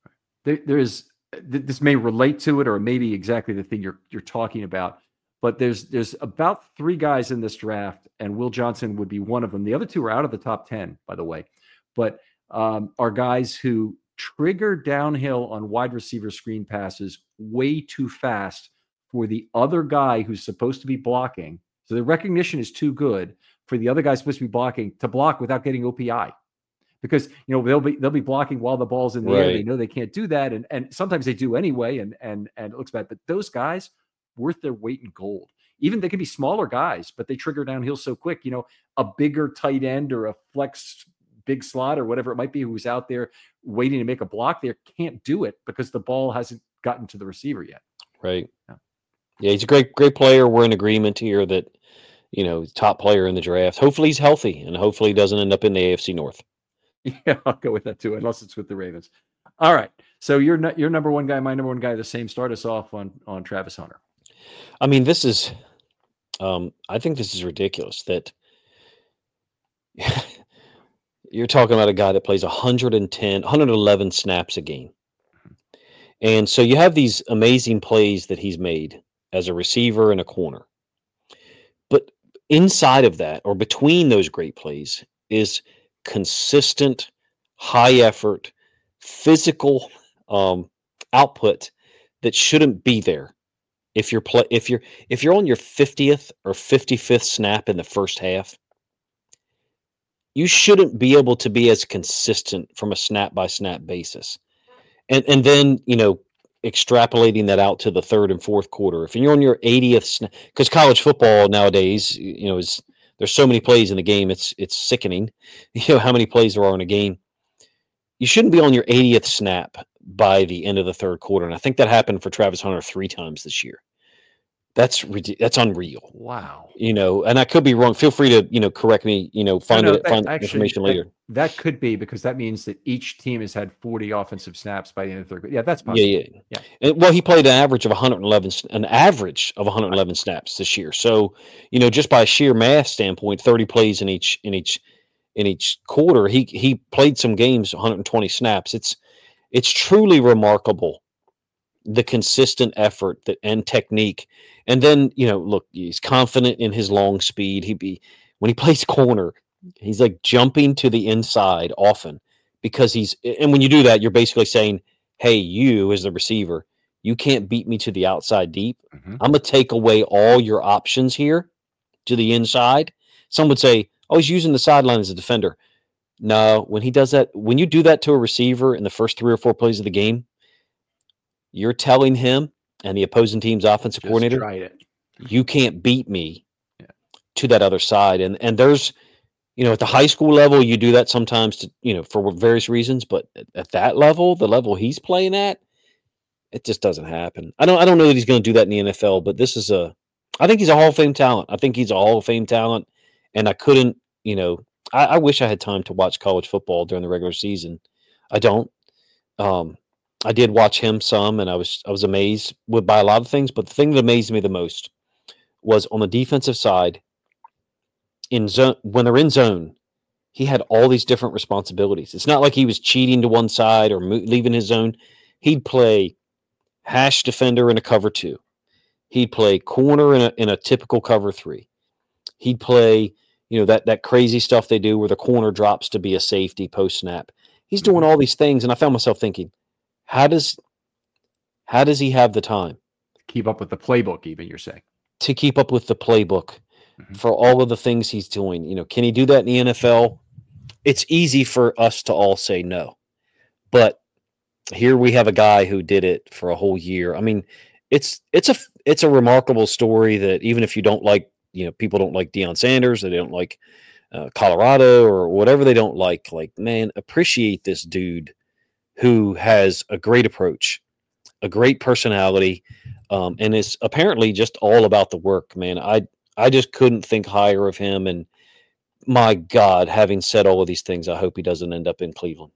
This may relate to it or maybe exactly the thing you're talking about, but there's about 3 guys in this draft, and Will Johnson would be one of them. The other 2 are out of the top 10, by the way, but are guys who trigger downhill on wide receiver screen passes way too fast for the other guy who's supposed to be blocking. So the recognition is too good for the other guy supposed to be blocking to block without getting OPI, because they'll be blocking while the ball's in the air. They know they can't do that, and sometimes they do anyway, and it looks bad. But those guys, worth their weight in gold. Even they can be smaller guys, but they trigger downhill so quick. A bigger tight end or a flex big slot or whatever it might be who's out there waiting to make a block there can't do it because the ball hasn't gotten to the receiver yet. Right. Yeah, he's a great player. We're in agreement here that top player in the draft. Hopefully he's healthy, and hopefully he doesn't end up in the AFC North. Yeah, I'll go with that too, unless it's with the Ravens. All right. So your number one guy, my number one guy, the same. Start us off on Travis Hunter. I mean, this is, I think this is ridiculous that you're talking about a guy that plays 111 snaps a game. And so you have these amazing plays that he's made as a receiver and a corner. But inside of that, or between those great plays, is consistent, high effort, physical output that shouldn't be there. If you're on your 50th or 55th snap in the first half, you shouldn't be able to be as consistent from a snap by snap basis. And then, extrapolating that out to the third and fourth quarter. If you're on your 80th snap, because college football nowadays, there's so many plays in the game, it's sickening. How many plays there are in a game. You shouldn't be on your 80th snap by the end of the third quarter. And I think that happened for Travis Hunter 3 times this year. That's unreal. Wow. And I could be wrong. Feel free to, correct me, find information later. That could be, because that means that each team has had 40 offensive snaps by the end of the third quarter. Yeah, that's possible. Yeah. And, well, he played an average of 111 snaps this year. So, just by sheer math standpoint, 30 plays in each quarter, he played some games 120 snaps. It's truly remarkable, the consistent effort and technique. And then, look, he's confident in his long speed. When he plays corner, he's like jumping to the inside often, because and when you do that, you're basically saying, hey, you as the receiver, you can't beat me to the outside deep. Mm-hmm. I'm going to take away all your options here to the inside. Some would say, oh, he's using the sideline as a defender. No, when he does that, when you do that to a receiver in the first 3 or 4 plays of the game, you're telling him and the opposing team's offensive coordinator, you can't beat me to that other side. And there's, at the high school level, you do that sometimes to, for various reasons, but at that level, the level he's playing at, it just doesn't happen. I don't know that he's going to do that in the NFL, but I think he's a Hall of Fame talent. And I couldn't, I wish I had time to watch college football during the regular season. I don't. I did watch him some, and I was amazed by a lot of things. But the thing that amazed me the most was on the defensive side, in zone, when they're in zone, he had all these different responsibilities. It's not like he was cheating to one side or leaving his zone. He'd play hash defender in a cover 2. He'd play corner in a typical cover 3. He'd play, that crazy stuff they do where the corner drops to be a safety post snap. He's doing all these things, and I found myself thinking, how does he have the time Keep up with the playbook, even, you're saying? to keep up with the playbook for all of the things he's doing? Can he do that in the NFL? It's easy for us to all say no, but here we have a guy who did it for a whole year. I mean, it's a remarkable story that even if you don't like, people don't like Deion Sanders, they don't like Colorado or whatever they don't like, man, appreciate this dude who has a great approach, a great personality, and is apparently just all about the work, man. I just couldn't think higher of him, and my God, having said all of these things, I hope he doesn't end up in Cleveland.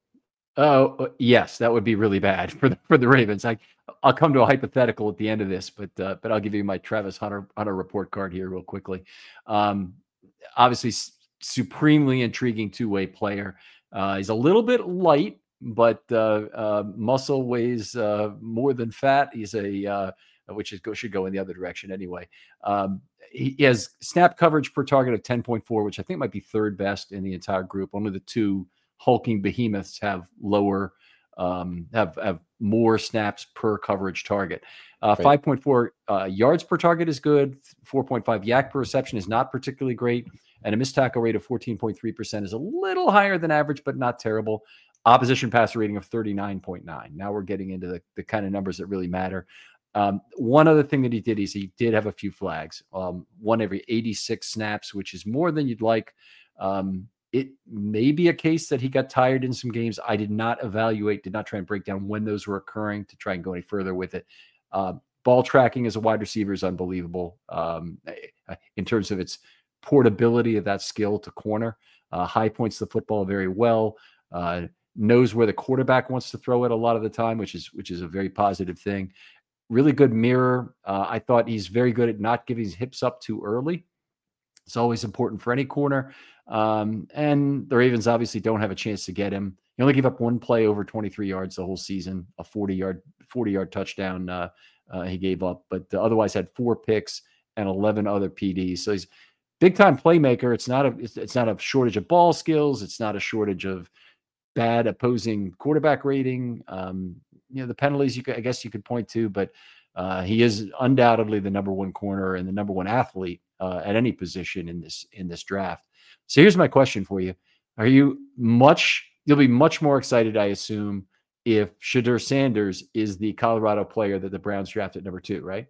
Oh, yes, that would be really bad for the Ravens. I'll come to a hypothetical at the end of this, but I'll give you my Travis Hunter report card here real quickly. Obviously, supremely intriguing two-way player. He's a little bit light, but muscle weighs more than fat. He's should go in the other direction anyway. He has snap coverage per target of 10.4, which I think might be third best in the entire group. Only the two hulking behemoths have lower, have more snaps per coverage target. 5.4 yards per target is good. 4.5 yak per reception is not particularly great. And a missed tackle rate of 14.3% is a little higher than average, but not terrible. Opposition passer rating of 39.9. Now we're getting into the kind of numbers that really matter. One other thing that he did is he did have a few flags, one every 86 snaps, which is more than you'd like. It may be a case that he got tired in some games. I did not try and break down when those were occurring to try and go any further with it. Ball tracking as a wide receiver is unbelievable in terms of its portability of that skill to corner. High points the football very well. Knows where the quarterback wants to throw it a lot of the time, which is a very positive thing. Really good mirror. I thought he's very good at not giving his hips up too early. It's always important for any corner. And the Ravens obviously don't have a chance to get him. He only gave up one play over 23 yards the whole season, a 40-yard touchdown he gave up, but otherwise had 4 picks and 11 other PDs. So he's big-time playmaker. It's not a shortage of ball skills. It's not a shortage of bad opposing quarterback rating. The penalties I guess you could point to, but he is undoubtedly the number one corner and the number one athlete at any position in this draft. So here's my question for you: you'll be much more excited, I assume, if Shedeur Sanders is the Colorado player that the Browns drafted number 2, right?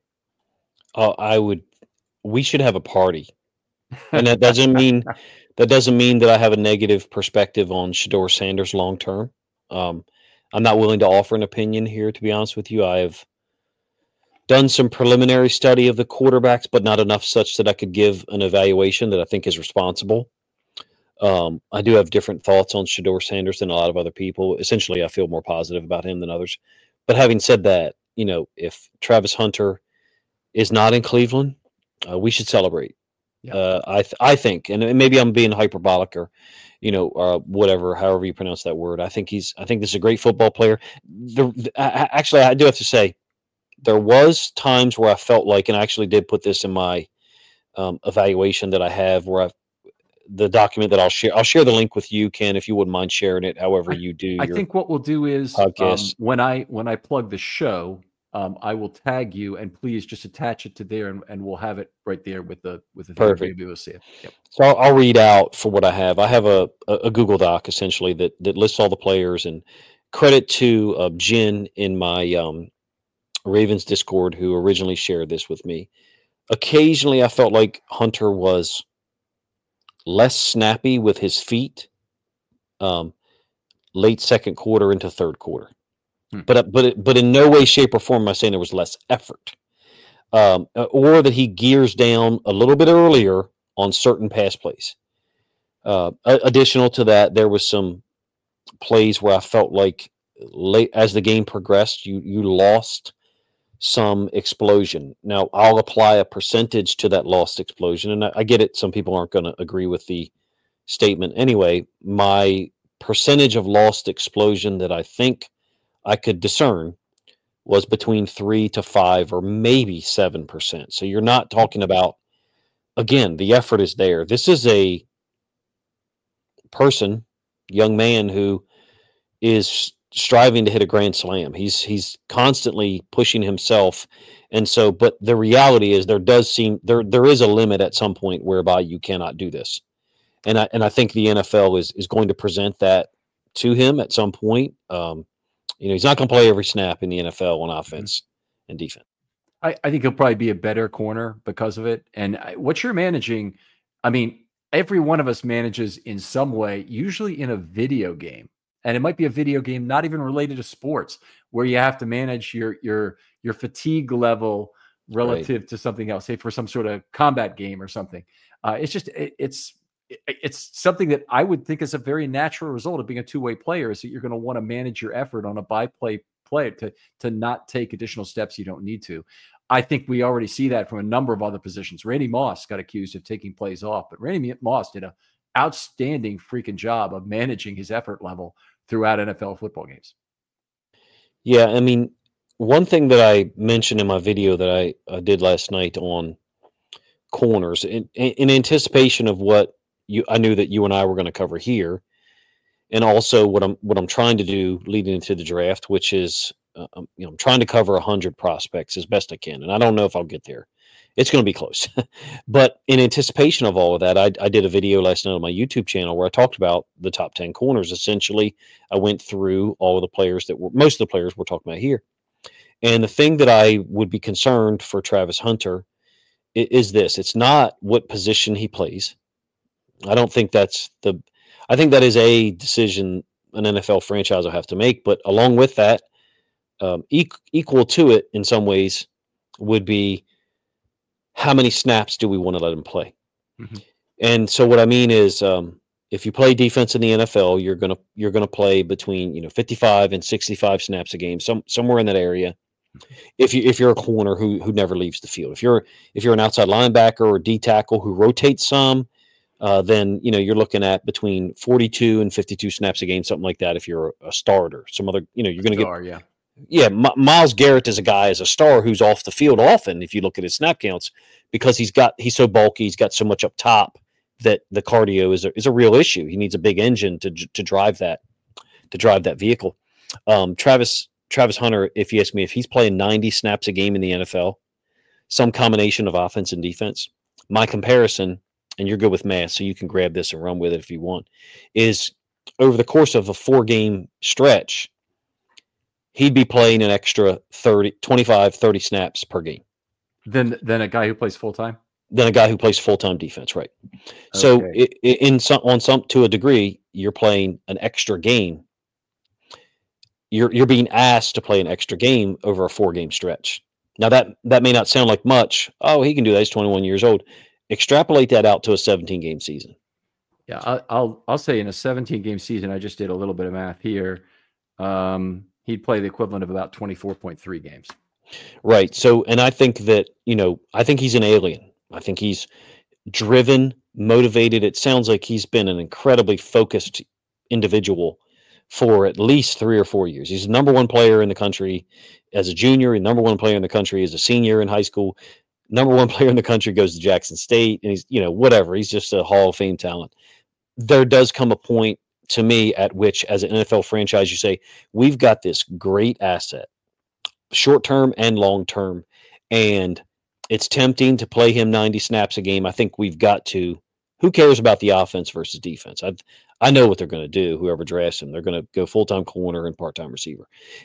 Oh, we should have a party, and that doesn't mean that I have a negative perspective on Shedeur Sanders long term. I'm not willing to offer an opinion here, to be honest with you. I have done some preliminary study of the quarterbacks, but not enough such that I could give an evaluation that I think is responsible. I do have different thoughts on Shedeur Sanders than a lot of other people. Essentially, I feel more positive about him than others. But having said that, if Travis Hunter is not in Cleveland, we should celebrate. Yeah. I think, and maybe I'm being hyperbolic or, whatever, however you pronounce that word. I think this is a great football player. Actually, I do have to say, there was times where I felt like, and I actually did put this in my evaluation that I have, where the document that I'll share the link with you, Ken, if you wouldn't mind sharing it. However you do. I think what we'll do is when I plug the show, I will tag you, and please just attach it to there, and we'll have it right there with the perfect. Thing. We'll see it. Yep. So I'll read out for what I have. I have a Google Doc essentially that lists all the players, and credit to Jen in my Ravens Discord who originally shared this with me. Occasionally, I felt like Hunter was less snappy with his feet late second quarter into third quarter. But in no way, shape, or form am I saying there was less effort, or that he gears down a little bit earlier on certain pass plays. Additional to that, there was some plays where I felt like late as the game progressed, you lost some explosion. Now, I'll apply a percentage to that lost explosion, and I get it. Some people aren't going to agree with the statement. Anyway, my percentage of lost explosion that I think I could discern was between 3 to 5 or maybe 7%. So you're not talking about, again, the effort is there. This is a person, young man, who is striving to hit a grand slam. He's constantly pushing himself. And so, but the reality is there is a limit at some point whereby you cannot do this. And I think the NFL is going to present that to him at some point. He's not going to play every snap in the NFL on offense and defense. I think he'll probably be a better corner because of it. And what you're managing, I mean, every one of us manages in some way, usually in a video game. And it might be a video game not even related to sports, where you have to manage your fatigue level relative to something else, say for some sort of combat game or something. It's something that I would think is a very natural result of being a two-way player, is that you're going to want to manage your effort on a by-play play to not take additional steps you don't need to. I think we already see that from a number of other positions. Randy Moss got accused of taking plays off, but Randy Moss did an outstanding freaking job of managing his effort level throughout NFL football games. Yeah, I mean, one thing that I mentioned in my video that I did last night on corners, in anticipation of what I knew that you and I were going to cover here, and also what I'm trying to do leading into the draft, which is I'm trying to cover 100 prospects as best I can, and I don't know if I'll get there. It's going to be close. But in anticipation of all of that, I did a video last night on my YouTube channel where I talked about the top 10 corners. Essentially, I went through all of the players most of the players we're talking about here. And the thing that I would be concerned for Travis Hunter is this. It's not what position he plays. I don't think I think that is a decision an NFL franchise will have to make. But along with that, equal to it in some ways would be, how many snaps do we want to let him play? Mm-hmm. And so what I mean is, if you play defense in the NFL, you're gonna play between 55 and 65 snaps a game, somewhere in that area. If you're a corner who never leaves the field, if you're an outside linebacker or D tackle who rotates some, then you're looking at between 42 and 52 snaps a game, something like that. If you're a starter, some other you're going to get. Yeah, Myles Garrett is a guy as a star who's off the field often. If you look at his snap counts, because he's so bulky, he's got so much up top that the cardio is a real issue. He needs a big engine to drive that vehicle. Travis Hunter, if you ask me, if he's playing 90 snaps a game in the NFL, some combination of offense and defense, my comparison, and you're good with math, so you can grab this and run with it if you want, is over the course of a 4-game stretch, he'd be playing an extra 25, 30 snaps per game. Then a guy who plays full-time? Than a guy who plays full-time defense, right. Okay. So to a degree, you're playing an extra game. You're being asked to play an extra game over a 4-game stretch. Now that may not sound like much. Oh, he can do that. He's 21 years old. Extrapolate that out to a 17-game season. Yeah, I'll say in a 17-game season, I just did a little bit of math here. He'd play the equivalent of about 24.3 games. Right. So, and I think that, I think he's an alien. I think he's driven, motivated. It sounds like he's been an incredibly focused individual for at least 3 or 4 years. He's the number one player in the country as a junior, and number one player in the country as a senior in high school. Number one player in the country goes to Jackson State, and he's, whatever. He's just a Hall of Fame talent. There does come a point, to me, at which, as an NFL franchise, you say, we've got this great asset, short-term and long-term, and it's tempting to play him 90 snaps a game. I think we've got to. Who cares about the offense versus defense? I know what they're going to do, whoever drafts him. They're going to go full-time corner and part-time receiver.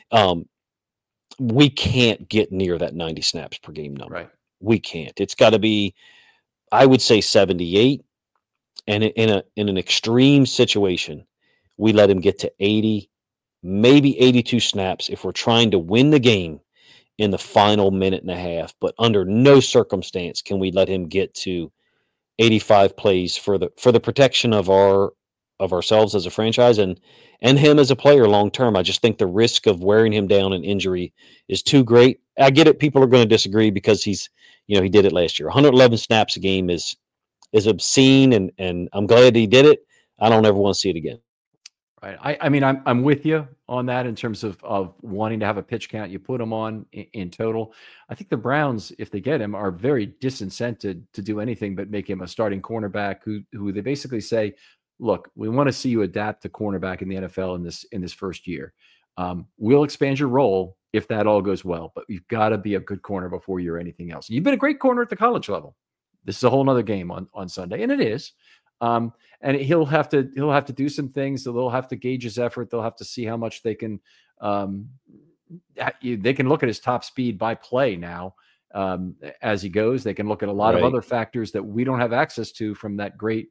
We can't get near that 90 snaps per game number. Right. We can't. It's got to be, I would say, 78. And in an extreme situation, we let him get to 80, maybe 82 snaps if we're trying to win the game in the final minute and a half. But under no circumstance can we let him get to 85 plays for the protection of our of ourselves as a franchise and him as a player long term. I just think the risk of wearing him down in injury is too great. I get it. People are going to disagree because he's, he did it last year. 111 snaps a game is obscene, and I'm glad he did it. I don't ever want to see it again. Right. I mean, I'm with you on that in terms of wanting to have a pitch count you put him on in total. I think the Browns, if they get him, are very disincented to do anything but make him a starting cornerback who they basically say, look, we want to see you adapt to cornerback in the NFL in this first year. We'll expand your role if that all goes well, but you've got to be a good corner before you're anything else. You've been a great corner at the college level. This is a whole nother game on Sunday, and it is. And he'll have to do some things. So they'll have to gauge his effort. They'll have to see how much they can look at his top speed by play now as he goes. They can look at a lot of other factors that we don't have access to from that great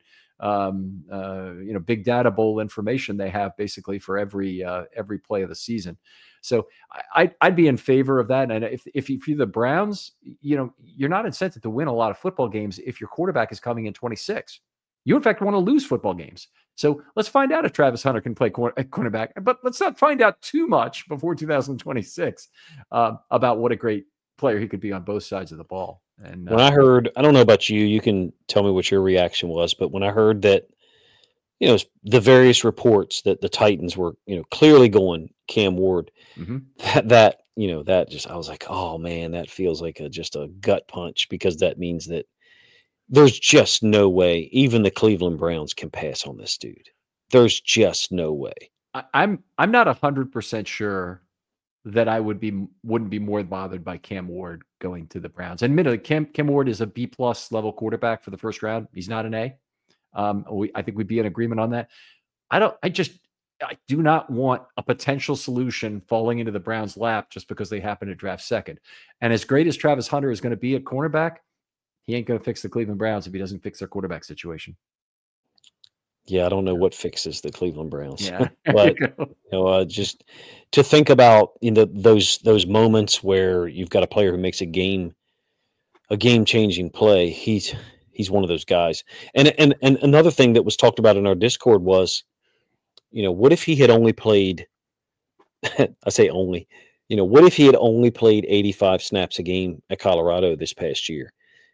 big data bowl information they have basically for every play of the season. So I'd be in favor of that. And if you're the Browns, you're not incented to win a lot of football games if your quarterback is coming in 26. You, in fact, want to lose football games. So let's find out if Travis Hunter can play cornerback. But let's not find out too much before 2026 about what a great player he could be on both sides of the ball. And when I heard, I don't know about you, you can tell me what your reaction was, but when I heard that, the various reports that the Titans were, clearly going Cam Ward, that I was like, oh man, that feels like just a gut punch, because that means that there's just no way even the Cleveland Browns can pass on this dude. There's just no way. I'm not 100% sure that I wouldn't be more bothered by Cam Ward going to the Browns. Admittedly, Cam Ward is a B+ level quarterback for the first round. He's not an A. I think we'd be in agreement on that. I do not want a potential solution falling into the Browns' lap just because they happen to draft second. And as great as Travis Hunter is going to be at cornerback, he ain't going to fix the Cleveland Browns if he doesn't fix their quarterback situation. Yeah, I don't know what fixes the Cleveland Browns. Yeah. But just to think about those moments where you've got a player who makes a game-changing play, he's one of those guys. And another thing that was talked about in our Discord was, what if he had only played I say only, what if he had only played 85 snaps a game at Colorado this past year?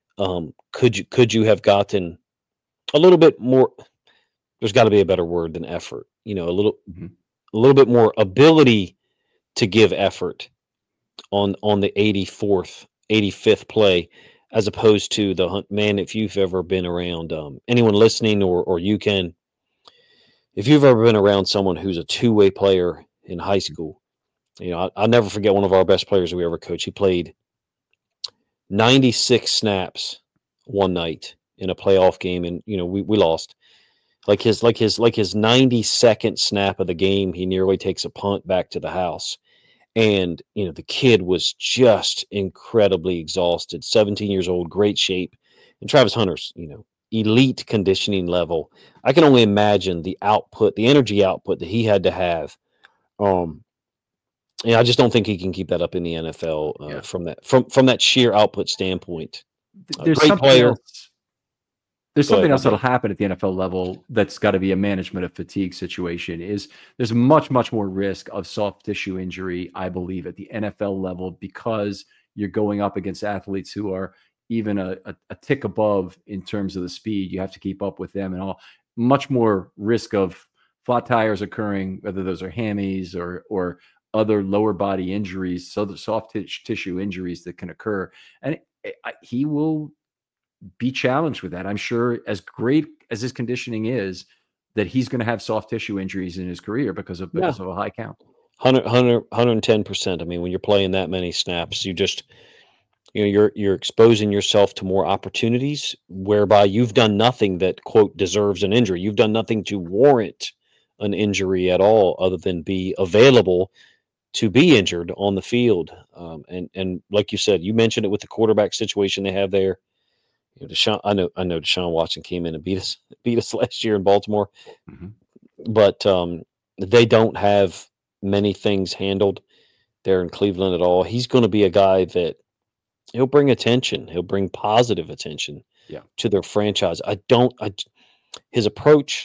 Could you have gotten a little bit more? There's got to be a better word than effort. A little bit more ability to give effort on the 85th play, as opposed to the man. If you've ever been around anyone listening, or you can, if you've ever been around someone who's a two-way player in high school, I'll never forget one of our best players we ever coached. He played 96 snaps one night in a playoff game, and we lost. Like his 92nd snap of the game, he nearly takes a punt back to the house, and the kid was just incredibly exhausted. 17 years old, great shape, and Travis Hunter's elite conditioning level. I can only imagine the output, the energy output that he had to have. I just don't think he can keep that up in the NFL from that sheer output standpoint. There's great player. There's something else that'll happen at the NFL level that's got to be a management of fatigue situation. There's much, much more risk of soft tissue injury, I believe, at the NFL level, because you're going up against athletes who are even a tick above in terms of the speed. You have to keep up with them, and all. Much more risk of flat tires occurring, whether those are hammies or other lower body injuries, so the soft tissue injuries that can occur. And he will be challenged with that. I'm sure, as great as his conditioning is, that he's going to have soft tissue injuries in his career because of a high count. 110%. I mean, when you're playing that many snaps, you just, you're exposing yourself to more opportunities whereby you've done nothing that, quote, deserves an injury. You've done nothing to warrant an injury at all, other than be available to be injured on the field. And like you said, you mentioned it with the quarterback situation they have there. Deshaun, I know Deshaun Watson came in and beat us last year in Baltimore, but they don't have many things handled there in Cleveland at all. He's going to be a guy that he'll bring attention. He'll bring positive attention to their franchise. His approach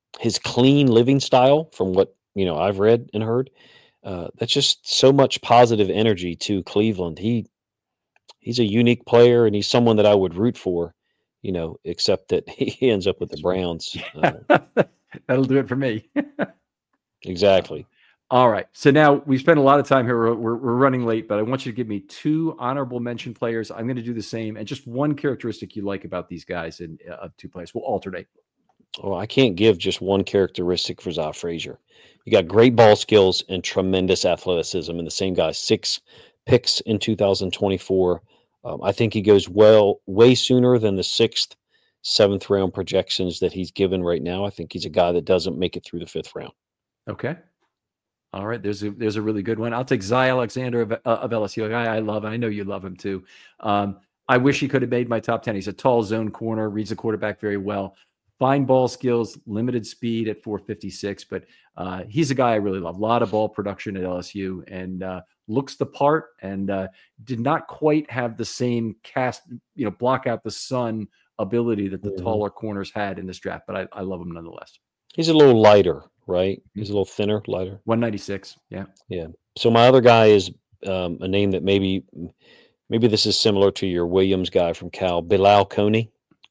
his clean living style, from what I've read and heard, that's just so much positive energy to Cleveland. He's a unique player, and he's someone that I would root for, except that he ends up with the Browns. That'll do it for me. Exactly. All right. So now we spent a lot of time here. We're running late, but I want you to give me 2 honorable mention players. I'm going to do the same, and just one characteristic you like about these guys, and of 2 players. We'll alternate. Oh, I can't give just one characteristic for Za Frazier. You got great ball skills and tremendous athleticism in the same guy. 6 picks in 2024. I think he goes way sooner than the 6th, 7th round projections that he's given right now. I think he's a guy that doesn't make it through the 5th round. Okay. All right. There's a really good one. I'll take Zy Alexander of LSU. A guy I love. I know you love him too. I wish he could have made my top 10. He's a tall zone corner, reads the quarterback very well. Fine ball skills, limited speed at 4.56, but he's a guy I really love. A lot of ball production at LSU, and looks the part, and did not quite have the same block out the sun ability that the taller corners had in this draft, but I love him nonetheless. He's a little lighter, right? He's a little thinner, lighter. 196, yeah. Yeah. So my other guy is a name that maybe this is similar to your Williams guy from Cal, Bilal Kone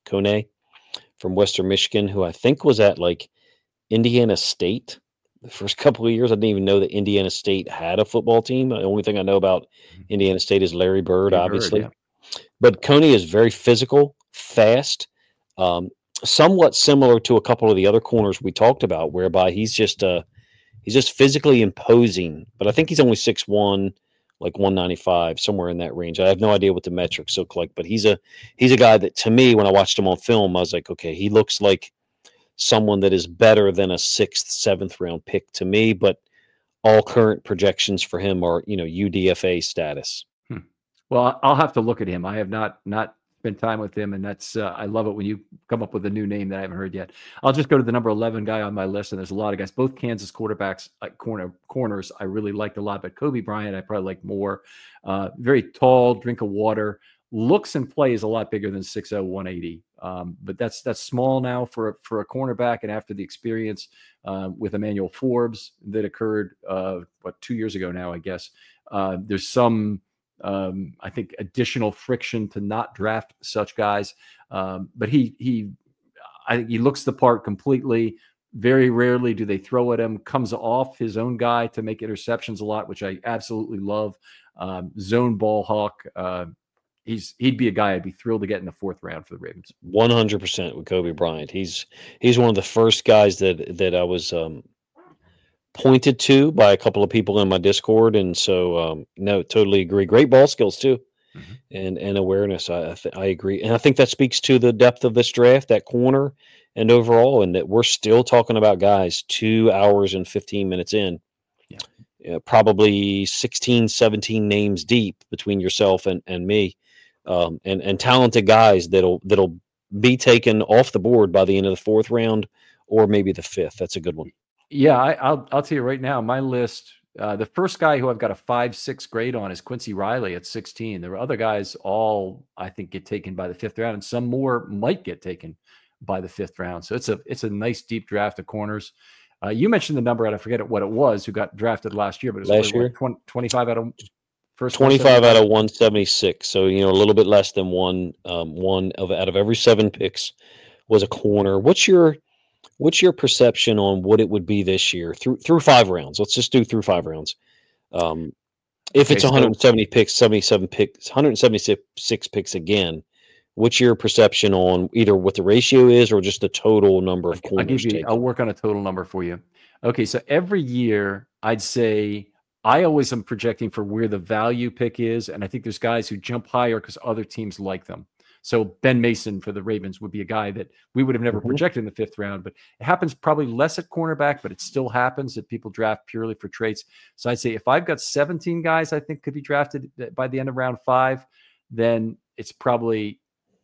from Western Michigan, who I think was at Indiana State the first couple of years. I didn't even know that Indiana State had a football team. The only thing I know about Indiana State is Larry Bird, obviously. Yeah. But Kone is very physical, fast, somewhat similar to a couple of the other corners we talked about, whereby he's just physically imposing. But I think he's only 6'1", 195, somewhere in that range. I have no idea what the metrics look like, but he's a guy that, to me, when I watched him on film, I was like, okay, he looks like someone that is better than a 6th, 7th round pick to me. But all current projections for him are, UDFA status. Well, I'll have to look at him. I have not spent time with him, and that's I love it when you come up with a new name that I haven't heard yet. I'll just go to the number 11 guy on my list, and there's a lot of guys, both Kansas quarterbacks, corners I really liked a lot, but Kobe Bryant I probably like more. Very tall, drink of water, looks and plays a lot bigger than 6'0", 180. But that's small now for a cornerback, and after the experience with Emmanuel Forbes that occurred 2 years ago now, I guess there's some I think additional friction to not draft such guys. But I think he looks the part completely. Very rarely do they throw at him, comes off his own guy to make interceptions a lot, which I absolutely love. Zone ball hawk. He'd be a guy I'd be thrilled to get in the 4th round for the Ravens. 100% with Kobe Bryant. He's one of the first guys that I was pointed to by a couple of people in my Discord, and so no, totally agree. Great ball skills too, and awareness. I agree, and I think that speaks to the depth of this draft, that corner, and overall, and that we're still talking about guys 2 hours and 15 minutes in. Probably 16, 17 names deep between yourself and me, and talented guys that'll be taken off the board by the end of the 4th round or maybe the 5th. That's a good one. Yeah, I'll tell you right now, my list, the first guy who I've got a 5.6 grade on is Quincy Riley at 16. There are other guys all, I think, get taken by the 5th round, and some more might get taken by the 5th round. So it's a nice deep draft of corners. You mentioned the number, and I forget what it was, who got drafted last year, but it was last year? 25 out of first 25 out of 176. So, a little bit less than one out of every 7 picks was a corner. What's your perception on what it would be this year through 5 rounds? Let's just do through 5 rounds. If it's 170 picks, 77 picks, 176 picks again, what's your perception on either what the ratio is or just the total number of corners? I'll work on a total number for you. Okay, so every year I'd say I always am projecting for where the value pick is, and I think there's guys who jump higher because other teams like them. So Ben Mason for the Ravens would be a guy that we would have never projected in the 5th round, but it happens probably less at cornerback, but it still happens that people draft purely for traits. So I'd say if I've got 17 guys I think could be drafted by the end of round 5, then it's probably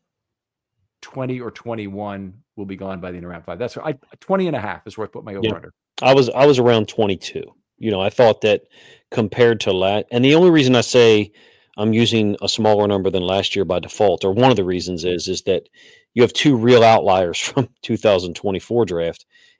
20 or 21 will be gone by the end of round 5. That's right. 20 and a half is where I put my over under. I was around 22. I thought that compared to and the only reason I say I'm using a smaller number than last year by default, or one of the reasons is that you have 2 real outliers from 2024 draft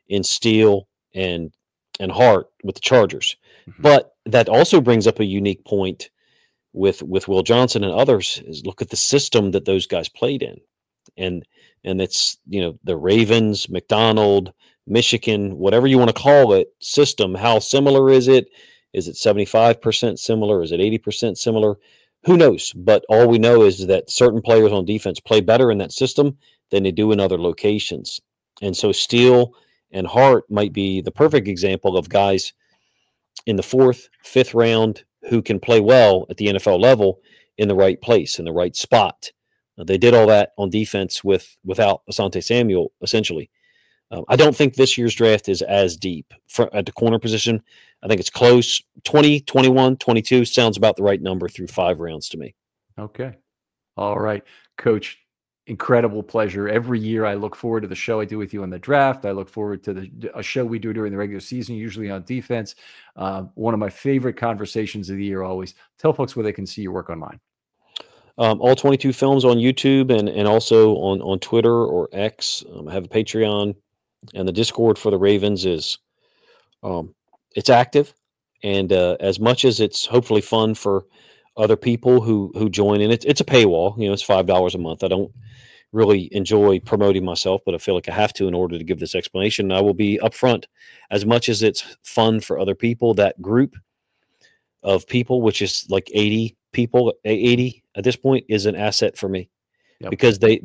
in Steele and Hart with the Chargers. Mhm. But that also brings up a unique point with Will Johnson and others, is look at the system that those guys played in. And it's, the Ravens, McDonald, Michigan, whatever you want to call it, system. How similar is it? Is it 75% similar? Is it 80% similar? Who knows? But all we know is that certain players on defense play better in that system than they do in other locations. And so Steele and Hart might be the perfect example of guys in the 4th, 5th round who can play well at the NFL level in the right place, in the right spot. They did all that on defense without Asante Samuel, essentially. I don't think this year's draft is as deep at the corner position. I think it's close. 20, 21, 22 sounds about the right number through 5 rounds to me. Okay. All right. Coach, incredible pleasure. Every year I look forward to the show I do with you on the draft. I look forward to a show we do during the regular season, usually on defense. One of my favorite conversations of the year always. Tell folks where they can see your work online. All 22 films on YouTube and also on Twitter or X. I have a Patreon, and the Discord for the Ravens is it's active. And as much as it's hopefully fun for other people who join in, it's a paywall. It's $5 a month. I don't really enjoy promoting myself, but I feel like I have to in order to give this explanation. I will be upfront. As much as it's fun for other people, that group of people, which is like 80 people, 80 at this point, is an asset for me. Yep. Because they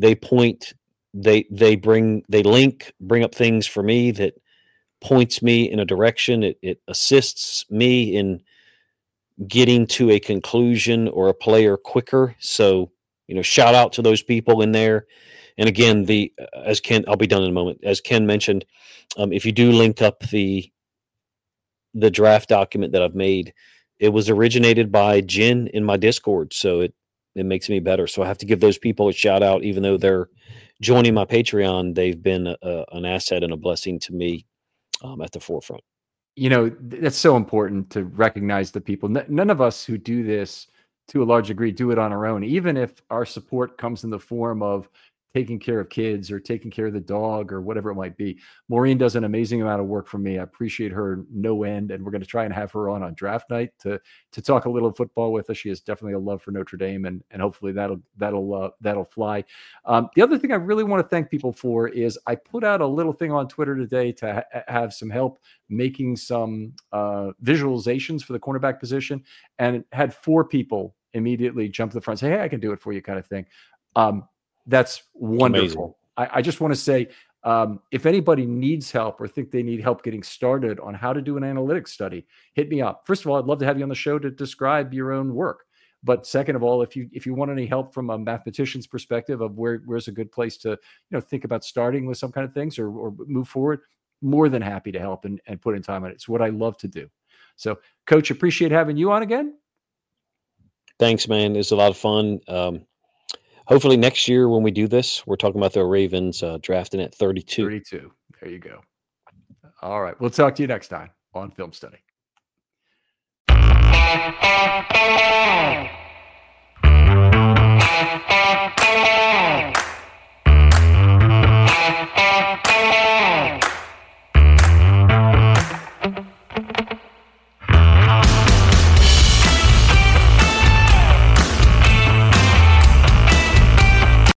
bring up things for me that points me in a direction. It assists me in getting to a conclusion or a player quicker. So, shout out to those people in there. And again, as Ken, I'll be done in a moment. As Ken mentioned, if you do link up the draft document that I've made, it was originated by Jen in my Discord. So it makes me better. So I have to give those people a shout out, even though they're joining my Patreon. They've been an asset and a blessing to me at the forefront. That's so important to recognize the people. None of us who do this to a large degree do it on our own, even if our support comes in the form of taking care of kids or taking care of the dog or whatever it might be. Maureen does an amazing amount of work for me. I appreciate her no end. And we're going to try and have her on draft night to talk a little football with us. She has definitely a love for Notre Dame, and hopefully that'll fly. The other thing I really want to thank people for is I put out a little thing on Twitter today to have some help making some visualizations for the cornerback position, and had 4 people immediately jump to the front and say, "Hey, I can do it for you," kind of thing. That's wonderful. I just want to say, if anybody needs help or think they need help getting started on how to do an analytics study, hit me up. First of all, I'd love to have you on the show to describe your own work. But second of all, if you want any help from a mathematician's perspective of where's a good place to think about starting with some kind of things or move forward, more than happy to help and put in time on it. It's what I love to do. So, Coach, appreciate having you on again. Thanks, man. It's a lot of fun. Hopefully next year when we do this, we're talking about the Ravens drafting at 32. 32. There you go. All right. We'll talk to you next time on Film Study.